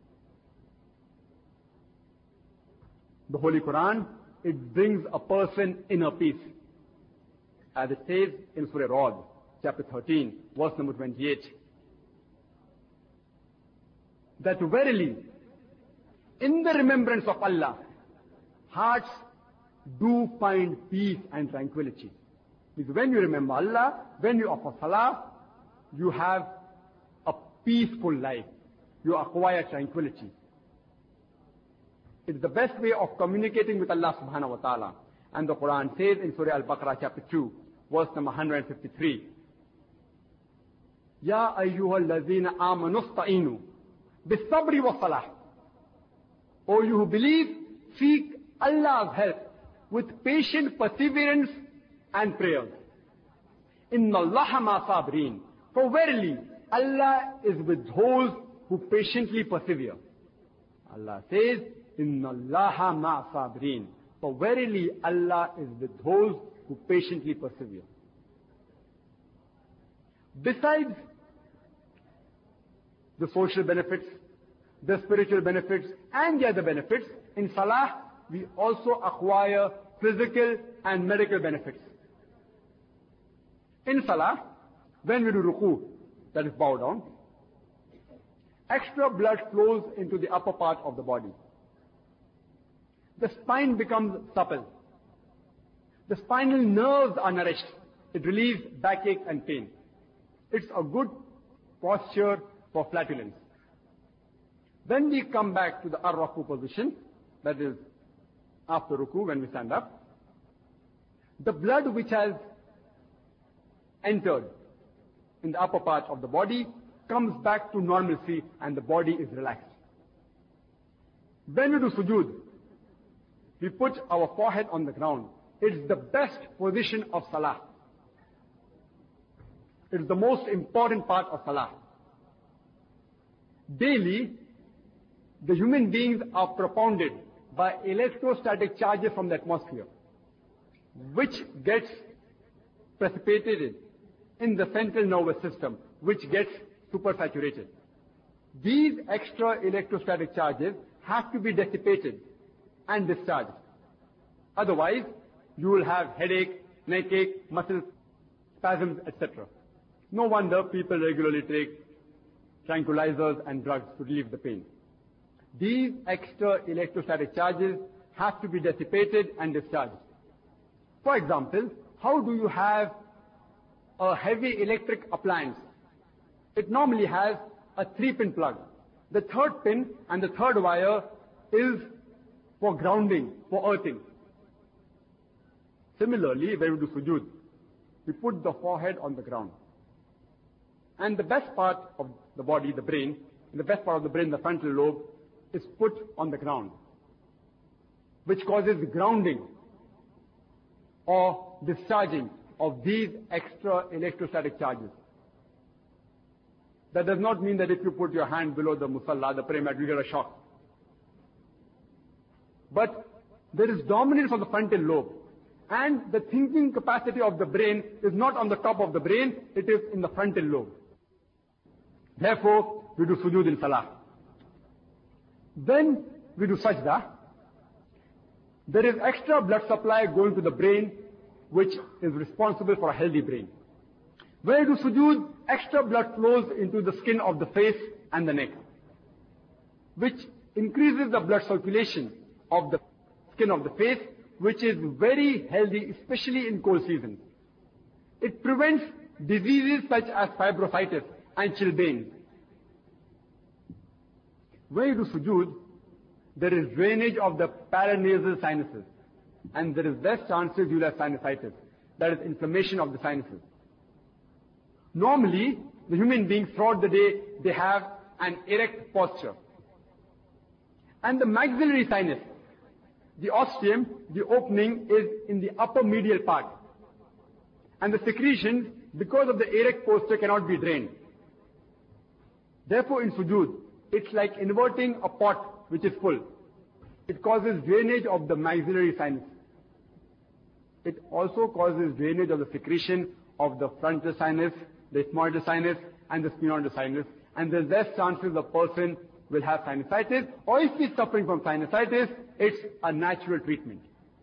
S2: The Holy Quran, it brings a person inner peace. As it says in Surah Ra'd, chapter 13, verse number 28, that verily, in the remembrance of Allah, hearts do find peace and tranquility. Because when you remember Allah, when you offer salah, you have a peaceful life. You acquire tranquility. It's the best way of communicating with Allah subhanahu wa ta'ala. And the Quran says in Surah Al-Baqarah chapter 2, verse number 153, Ya ayyuhal ladhina amanu sta'inu bis-sabri was-salah. O you who believe, seek Allah's help with patient perseverance and prayers. Inna Allaha ma sabirin. For verily, Allah is with those who patiently persevere. Allah says, Inna Allaha ma sabirin. For verily Allah is with those who patiently persevere. Besides the social benefits, the spiritual benefits, and the other benefits, in Salah we also acquire physical and medical benefits. In Salah, when we do ruku, that is bow down, extra blood flows into the upper part of the body. The spine becomes supple. The spinal nerves are nourished. It relieves backache and pain. It's a good posture for flatulence. Then we come back to the ar-ruku position, that is after ruku when we stand up. The blood which has entered in the upper part of the body comes back to normalcy and the body is relaxed. When we do sujood, we put our forehead on the ground. It's the best position of Salah. It's the most important part of Salah. Daily, the human beings are propounded by electrostatic charges from the atmosphere, which gets precipitated in the central nervous system, which gets supersaturated. These extra electrostatic charges have to be dissipated and discharged. Otherwise, you will have headache, neck ache, muscle spasms, etc. No wonder people regularly take tranquilizers and drugs to relieve the pain. These extra electrostatic charges have to be dissipated and discharged. For example, how do you have a heavy electric appliance? It normally has a 3-pin plug. The third pin and the third wire is for grounding, for earthing. Similarly, when we do sujood, we put the forehead on the ground. And the best part of the body, the brain, the best part of the brain, the frontal lobe, is put on the ground, which causes the grounding or discharging of these extra electrostatic charges. That does not mean that if you put your hand below the musalla, the prayer mat, you get a shock. But there is dominance of the frontal lobe. And the thinking capacity of the brain is not on the top of the brain, it is in the frontal lobe. Therefore, we do sujood in Salah. Then we do sajda. There is extra blood supply going to the brain, which is responsible for a healthy brain. When we do sujood, extra blood flows into the skin of the face and the neck, which increases the blood circulation of the skin of the face, which is very healthy, especially in cold season. It prevents diseases such as fibrositis and chilblains. When you do sujood, there is drainage of the paranasal sinuses, and there is less chances you will have sinusitis, that is inflammation of the sinuses. Normally, the human beings throughout the day, they have an erect posture. And the maxillary sinus, the ostium, the opening is in the upper medial part. And the secretions, because of the erect posture, cannot be drained. Therefore, in sujood, it's like inverting a pot which is full. It causes drainage of the maxillary sinus. It also causes drainage of the secretion of the frontal sinus, the ethmoidal sinus, and the sphenoidal sinus. And there's less chances the person will have sinusitis, or if he's suffering from sinusitis, it's a natural treatment.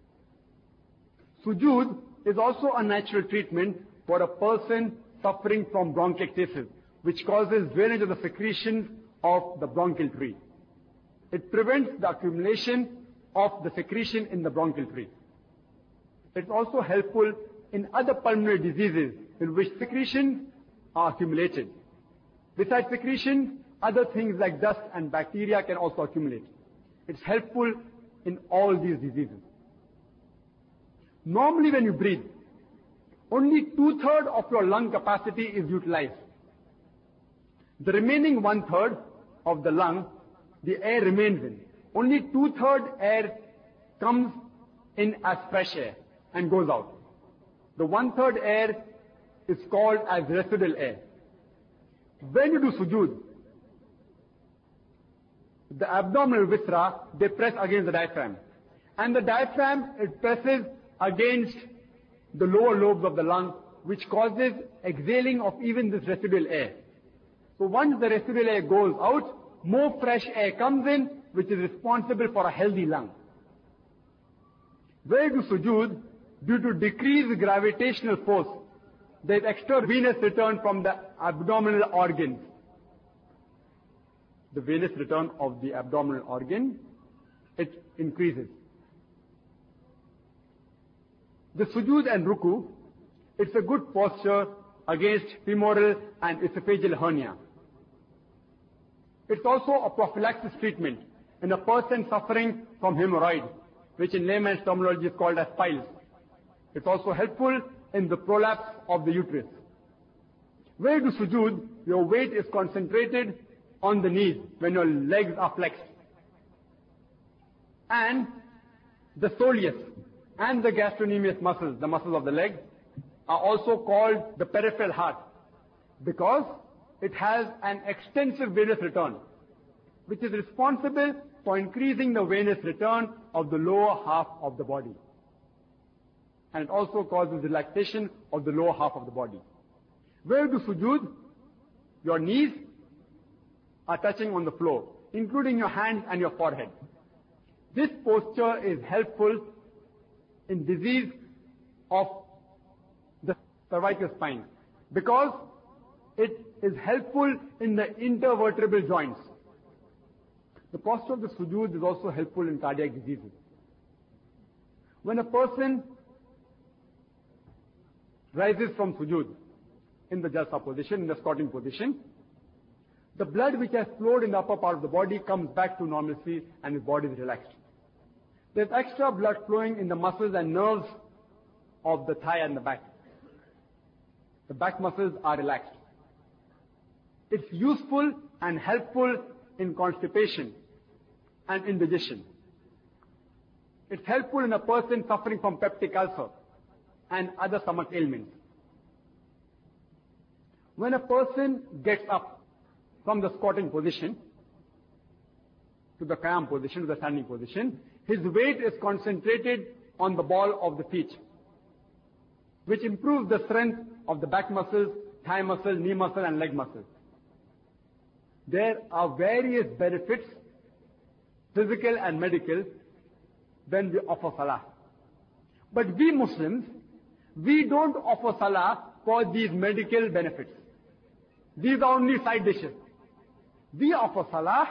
S2: Sujood is also a natural treatment for a person suffering from bronchiectasis, which causes drainage of the secretions of the bronchial tree. It prevents the accumulation of the secretion in the bronchial tree. It's also helpful in other pulmonary diseases in which secretions are accumulated. Besides secretion, other things like dust and bacteria can also accumulate. It's helpful in all these diseases. Normally when you breathe, only 2/3 of your lung capacity is utilized. The remaining 1/3 of the lung, the air remains in. Only 2/3 air comes in as fresh air and goes out. The 1/3 air is called as residual air. When you do sujood, the abdominal viscera, they press against the diaphragm. And the diaphragm, it presses against the lower lobes of the lung, which causes exhaling of even this residual air. So once the residual air goes out, more fresh air comes in, which is responsible for a healthy lung. Where do sujood, due to decreased gravitational force, there is extra venous return from the abdominal organs. The venous return of the abdominal organ, it increases. The sujood and ruku, it's a good posture against femoral and esophageal hernia. It's also a prophylaxis treatment in a person suffering from hemorrhoid, which in layman's terminology is called as piles. It's also helpful in the prolapse of the uterus. Where do sujood, your weight is concentrated on the knees when your legs are flexed. And the soleus and the gastrocnemius muscles, the muscles of the leg, are also called the peripheral heart because it has an extensive venous return, which is responsible for increasing the venous return of the lower half of the body. And it also causes relaxation of the lower half of the body. Where do sujood? Your knees are touching on the floor, including your hands and your forehead. This posture is helpful in disease of the cervical spine because it is helpful in the intervertebral joints. The posture of the sujood is also helpful in cardiac diseases. When a person rises from sujood in the jalsa position, in the squatting position, the blood which has flowed in the upper part of the body comes back to normalcy and his body is relaxed. There's extra blood flowing in the muscles and nerves of the thigh and the back. The back muscles are relaxed. It's useful and helpful in constipation and indigestion. It's helpful in a person suffering from peptic ulcer and other stomach ailments. When a person gets up from the squatting position to the qiyam position, to the standing position, his weight is concentrated on the ball of the feet, which improves the strength of the back muscles, thigh muscle, knee muscle and leg muscles. There are various benefits, physical and medical, when we offer salah. But we Muslims, we don't offer salah for these medical benefits. These are only side dishes. We offer salah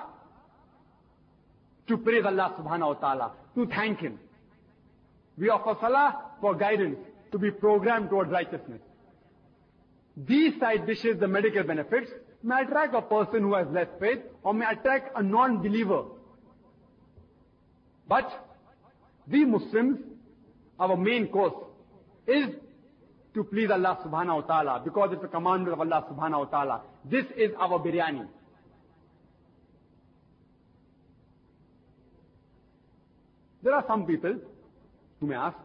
S2: to praise Allah subhanahu wa ta'ala, to thank Him. We offer salah for guidance, to be programmed towards righteousness. These side dishes, the medical benefits, may attract a person who has less faith or may attract a non-believer. But we Muslims, our main course is to please Allah subhanahu wa ta'ala because it's a commandment of Allah subhanahu wa ta'ala. This is our biryani. There are some people who may ask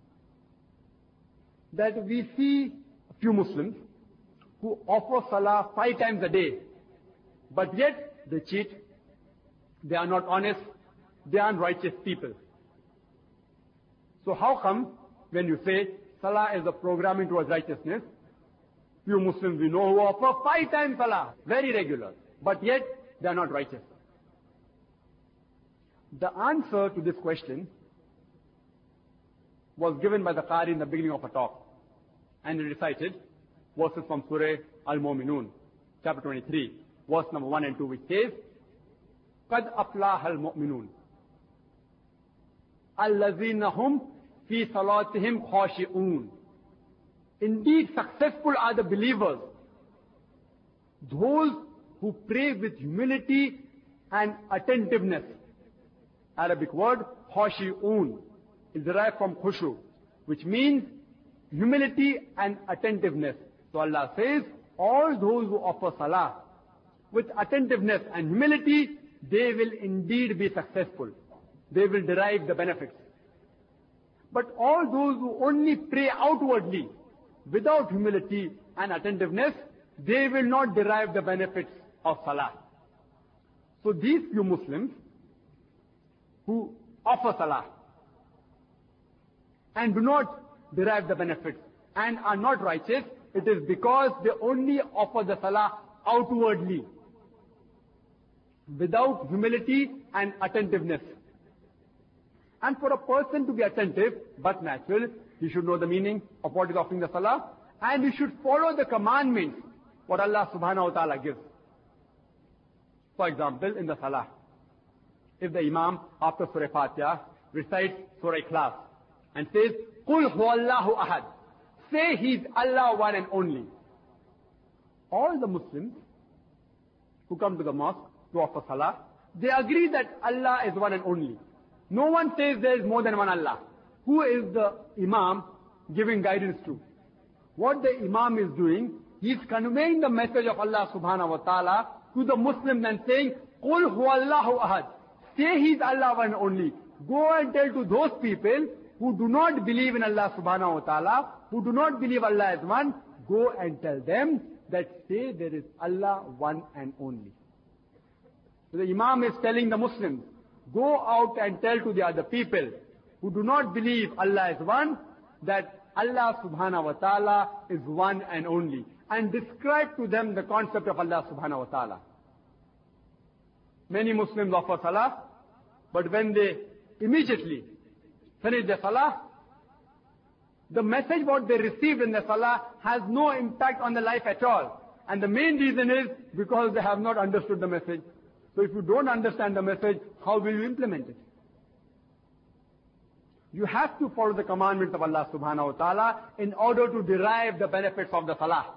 S2: that we see a few Muslims who offer salah 5 times a day, but yet they cheat, they are not honest, they aren't righteous people. So how come when you say salah is a programming towards righteousness, few Muslims we know who offer 5 times salah, very regular, but yet they are not righteous? The answer to this question was given by the Qari in the beginning of a talk, and he recited verses from Surah Al-Mu'minun, chapter 23, verse number 1 and 2, which says, قَدْ أَفْلَاحَ الْمُؤْمِنُونَ الَّذِينَ هُمْ فِي صَلَاتِهِمْ خَاشِعُونَ. Indeed, successful are the believers, those who pray with humility and attentiveness. Arabic word, khashi'un, is derived from khushu, which means humility and attentiveness. So Allah says, all those who offer salah with attentiveness and humility, they will indeed be successful. They will derive the benefits. But all those who only pray outwardly, without humility and attentiveness, they will not derive the benefits of salah. So these few Muslims who offer salah and do not derive the benefits and are not righteous, it is because they only offer the salah outwardly, without humility and attentiveness. And for a person to be attentive, but natural, he should know the meaning of what is offering the salah, and he should follow the commandments, what Allah subhanahu wa ta'ala gives. For example, in the salah, if the imam, after Surah Fatiha, recites Surah Ikhlas, and says, قُلْ هُوَ اللَّهُ أَحَدٌ, say He is Allah one and only. All the Muslims who come to the mosque to offer salah, they agree that Allah is one and only. No one says there is more than one Allah. Who is the imam giving guidance to? What the imam is doing, he is conveying the message of Allah subhanahu wa ta'ala to the Muslims and saying, قُلْ هُوَ اللَّهُ أَحَدٌ, say He is Allah one and only. Go and tell to those people who do not believe in Allah subhanahu wa ta'ala, who do not believe Allah is one, go and tell them that say there is Allah one and only. So the Imam is telling the Muslims, go out and tell to the other people who do not believe Allah is one, that Allah subhanahu wa ta'ala is one and only. And describe to them the concept of Allah subhanahu wa ta'ala. Many Muslims offer salah, but when they immediately finish the salah, the message what they received in the salah has no impact on their life at all. And the main reason is because they have not understood the message. So if you don't understand the message, how will you implement it? You have to follow the commandments of Allah subhanahu wa ta'ala in order to derive the benefits of the salah.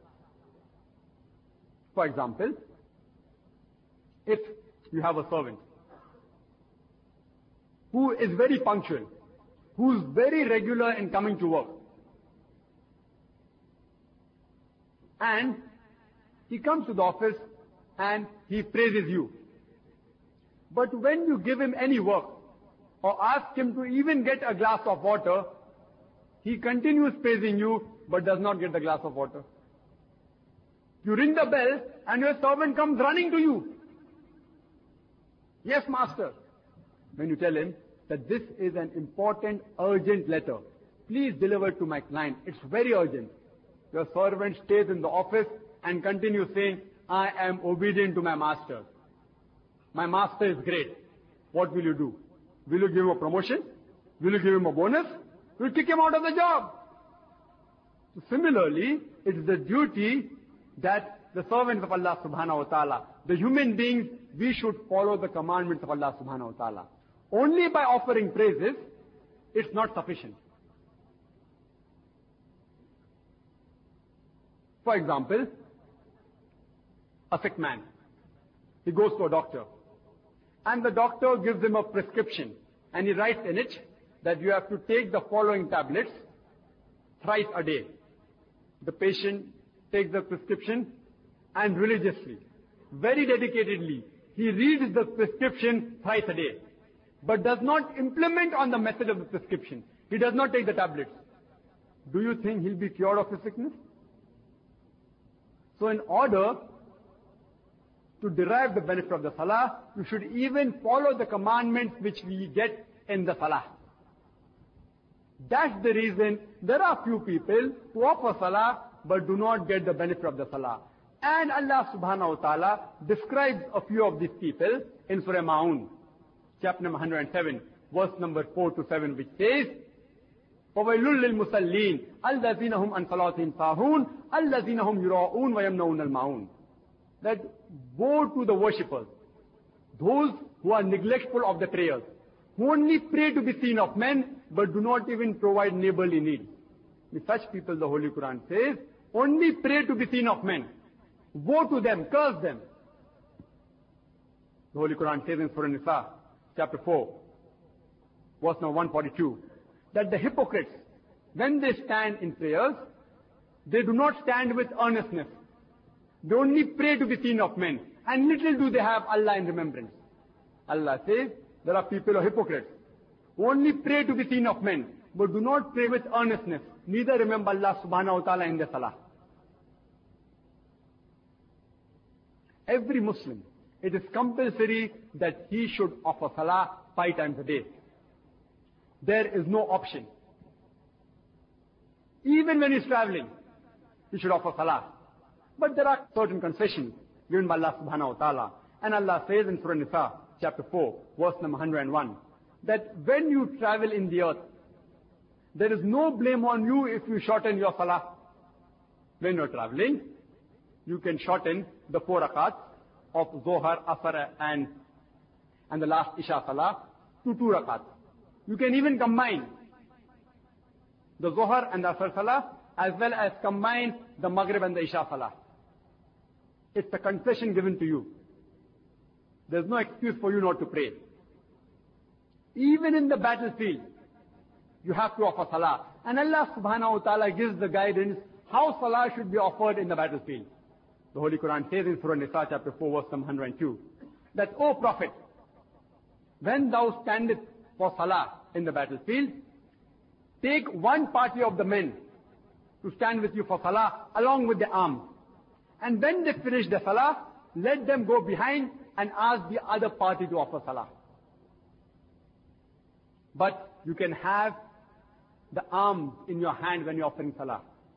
S2: For example, if you have a servant who is very punctual, who is very regular in coming to work, and he comes to the office and he praises you. But when you give him any work, or ask him to even get a glass of water, he continues praising you, but does not get the glass of water. You ring the bell, and your servant comes running to you. Yes, master. When you tell him that this is an important, urgent letter, please deliver it to my client. It's very urgent. Your servant stays in the office and continues saying, I am obedient to my master. My master is great. What will you do? Will you give him a promotion? Will you give him a bonus? Will you kick him out of the job? So similarly, it is the duty that the servants of Allah subhanahu wa ta'ala, the human beings, we should follow the commandments of Allah subhanahu wa ta'ala. Only by offering praises, it's not sufficient. For example, a sick man, he goes to a doctor, and the doctor gives him a prescription, and he writes in it that you have to take the following tablets thrice a day. The patient takes the prescription and religiously, very dedicatedly, he reads the prescription thrice a day, but does not implement on the message of the prescription. He does not take the tablets. Do you think he'll be cured of his sickness? So in order to derive the benefit of the salah, you should even follow the commandments which we get in the salah. That's the reason there are few people who offer salah but do not get the benefit of the salah. And Allah subhanahu wa ta'ala describes a few of these people in Surah Ma'un, chapter number 107, verse number 4 to 7, which says, فَوَيْلٌ لِلْمُسَلِّينَ الَّذِينَ هُمْ عَنْ صَلَاتِهِمْ سَاهُونَ الَّذِينَ هُمْ يُرَاءُونَ وَيَمْنَعُونَ الْمَاعُونَ. That woe to the worshippers, those who are neglectful of the prayers, who only pray to be seen of men, but do not even provide neighborly needs. With such people, the Holy Quran says, only pray to be seen of men. Woe to them, curse them. The Holy Quran says in Surah Nisa, chapter 4, verse number 142, that the hypocrites, when they stand in prayers, they do not stand with earnestness. They only pray to be seen of men, and little do they have Allah in remembrance. Allah says, there are people who are hypocrites, who only pray to be seen of men, but do not pray with earnestness, neither remember Allah subhanahu wa ta'ala in their salah. Every Muslim, it is compulsory that he should offer salah 5 times a day. There is no option. Even when he's traveling, he should offer salah. But there are certain concessions given by Allah subhanahu wa ta'ala. And Allah says in Surah Nisa, chapter 4, verse number 101, that when you travel in the earth, there is no blame on you if you shorten your salah. When you're traveling, you can shorten the 4 rakats of Zohar, Asr and the last Isha salah to 2 rakats. You can even combine the Zohar and the Asr salah as well as combine the Maghrib and the Isha salah. It's a concession given to you. There's no excuse for you not to pray. Even in the battlefield, you have to offer salah. And Allah subhanahu wa ta'ala gives the guidance how salah should be offered in the battlefield. The Holy Quran says in Surah Nisa chapter 4 verse 102 that, O Prophet, when thou standest for salah in the battlefield, take one party of the men to stand with you for salah along with the arms. And when they finish the salah, let them go behind and ask the other party to offer salah. But you can have the arms in your hand when you're offering salah.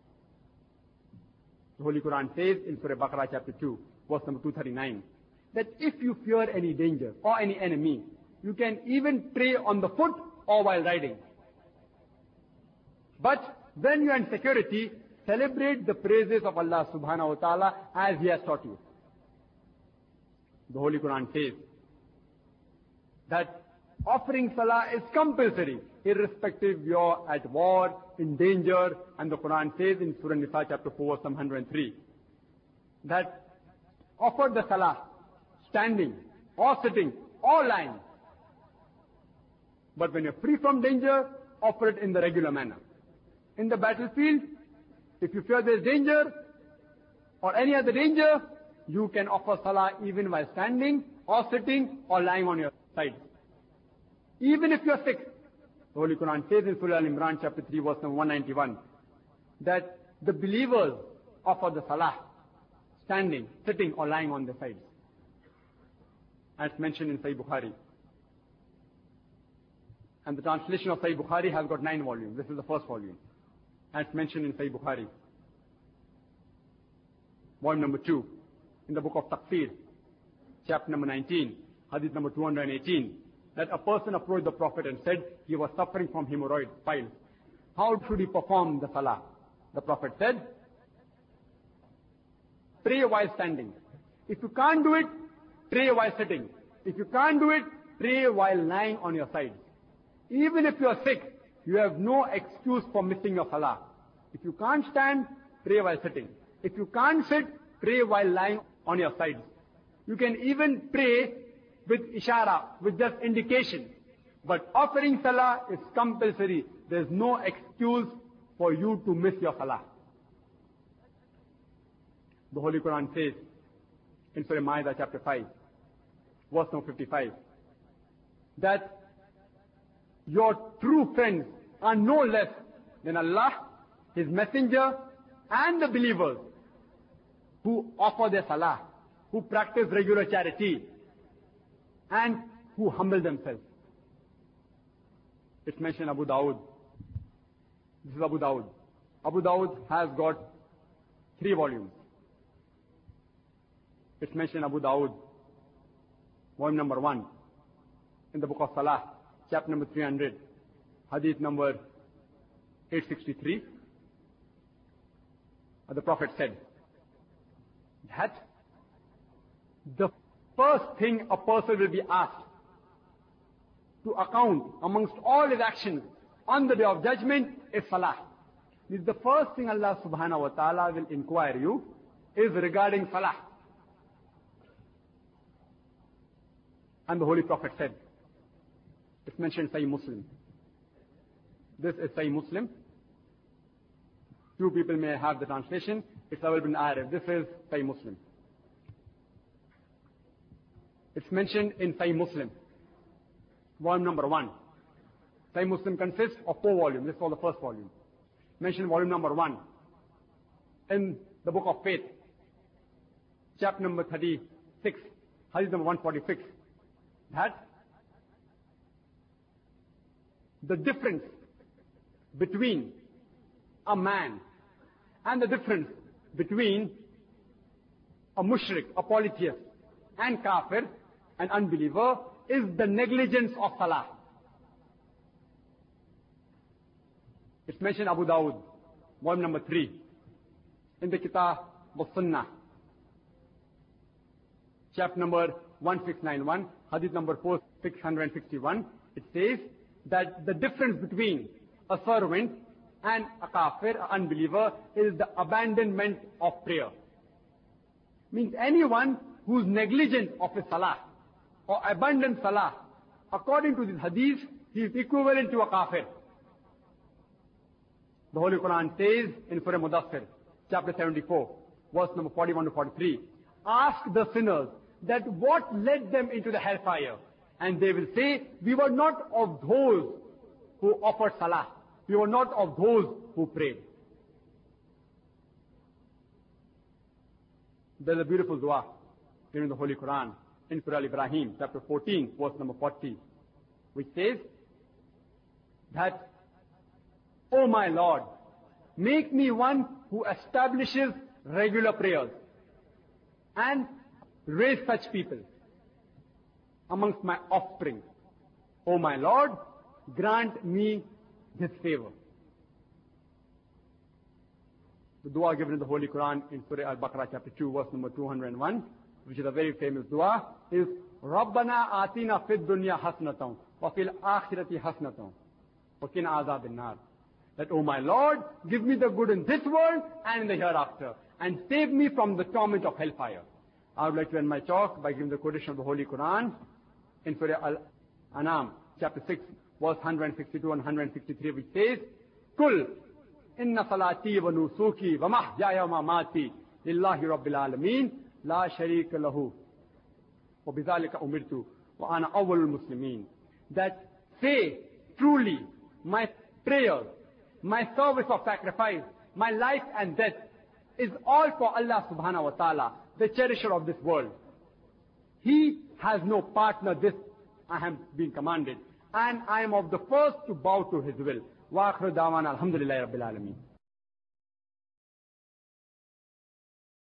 S2: The Holy Quran says in Surah Baqarah chapter 2, verse number 239, that if you fear any danger or any enemy, you can even pray on the foot or while riding. But when you are in security, celebrate the praises of Allah subhanahu wa ta'ala as He has taught you. The Holy Quran says that offering salah is compulsory, irrespective you're at war, in danger, and the Quran says in Surah Nisa chapter 4 verse 103, that offer the salah, standing, or sitting, or lying. But when you're free from danger, offer it in the regular manner. In the battlefield, if you fear there's danger, or any other danger, you can offer salah even while standing, or sitting, or lying on your side. Even if you're sick. The Holy Quran says in Surah Al-Imran chapter 3 verse number 191, that the believers offer the salah, standing, sitting, or lying on their sides. As mentioned in Sahih Bukhari. And the translation of Sahih Bukhari has got 9 volumes. This is the first volume. As mentioned in Sahih Bukhari. Volume number 2. In the book of Taqsir, chapter number 19, hadith number 218, that a person approached the Prophet and said he was suffering from hemorrhoid piles. How should he perform the salah? The Prophet said, pray while standing. If you can't do it, pray while sitting. If you can't do it, pray while lying on your side. Even if you are sick, you have no excuse for missing your salah. If you can't stand, pray while sitting. If you can't sit, pray while lying on your side. You can even pray with ishara, with just indication. But offering salah is compulsory. There's no excuse for you to miss your salah. The Holy Quran says in Surah Ma'idah chapter 5, verse number 55, that your true friends are no less than Allah, His Messenger, and the believers who offer their salah, who practice regular charity, and who humble themselves. It's mentioned Abu Dawud. This is Abu Dawud. Abu Dawud has got 3 volumes. It's mentioned Abu Dawud, volume number 1, in the book of Salah, chapter number 300, hadith number 863. The Prophet said that the first thing a person will be asked to account amongst all his actions on the day of judgment is salah. This is the first thing Allah subhanahu wa ta'ala will inquire you is regarding salah. And the Holy Prophet said, it's mentioned Sahih Muslim. This is Sahih Muslim. Few people may have the translation. It's available in Arabic. This is Sahih Muslim. It's mentioned in Sahih Muslim, volume number 1. Sahih Muslim consists of 4 volumes. This is all the first volume. Mentioned volume number 1. In the book of Faith, chapter number 36, hadith number 146. That the difference between a man. And the difference between a mushrik, a polytheist, and kafir, an unbeliever, is the negligence of salah. It's mentioned Abu Dawud, volume number 3, in the Kitab al-Sunnah, chapter number 1691, hadith number 4661. It says that the difference between a servant and a kafir, an unbeliever, is the abandonment of prayer. Means anyone who is negligent of his salah or abandons salah, according to this hadith, he is equivalent to a kafir. The Holy Quran says in Surah Mudaththir, chapter 74, verse number 41 to 43, ask the sinners that what led them into the hellfire. And they will say, we were not of those who offered salah. We were not of those who prayed. There's a beautiful dua in the Holy Quran, in Surah Al-Ibrahim, chapter 14, verse number 40, which says that, O my Lord, make me one who establishes regular prayers and raise such people amongst my offspring. O my Lord, grant me this favor. The dua given in the Holy Quran in Surah Al-Baqarah chapter 2 verse number 201, which is a very famous dua, is Rabbana atina fid dunya hasnatan wa fil akhirati hasnatan wa qina azabin nar. That, O my Lord, give me the good in this world and in the hereafter, and save me from the torment of hellfire. I would like to end my talk by giving the quotation of the Holy Quran in Surah Al-An'am, chapter 6, verse 162 and 163, which says, Kul inna salati wa nusuki wa mahyaya wa mamati lillahi rabbil alameen la sharika lahu wa bidhalika umirtu wa ana awwalul muslimin. That say, truly, my prayers, my service of sacrifice, my life and death is all for Allah subhanahu wa ta'ala, the cherisher of this world. He has no partner, this I have been commanded, and I am of the first to bow to His will. Wa akhir da'wana alhamdulillahi rabbil alameen.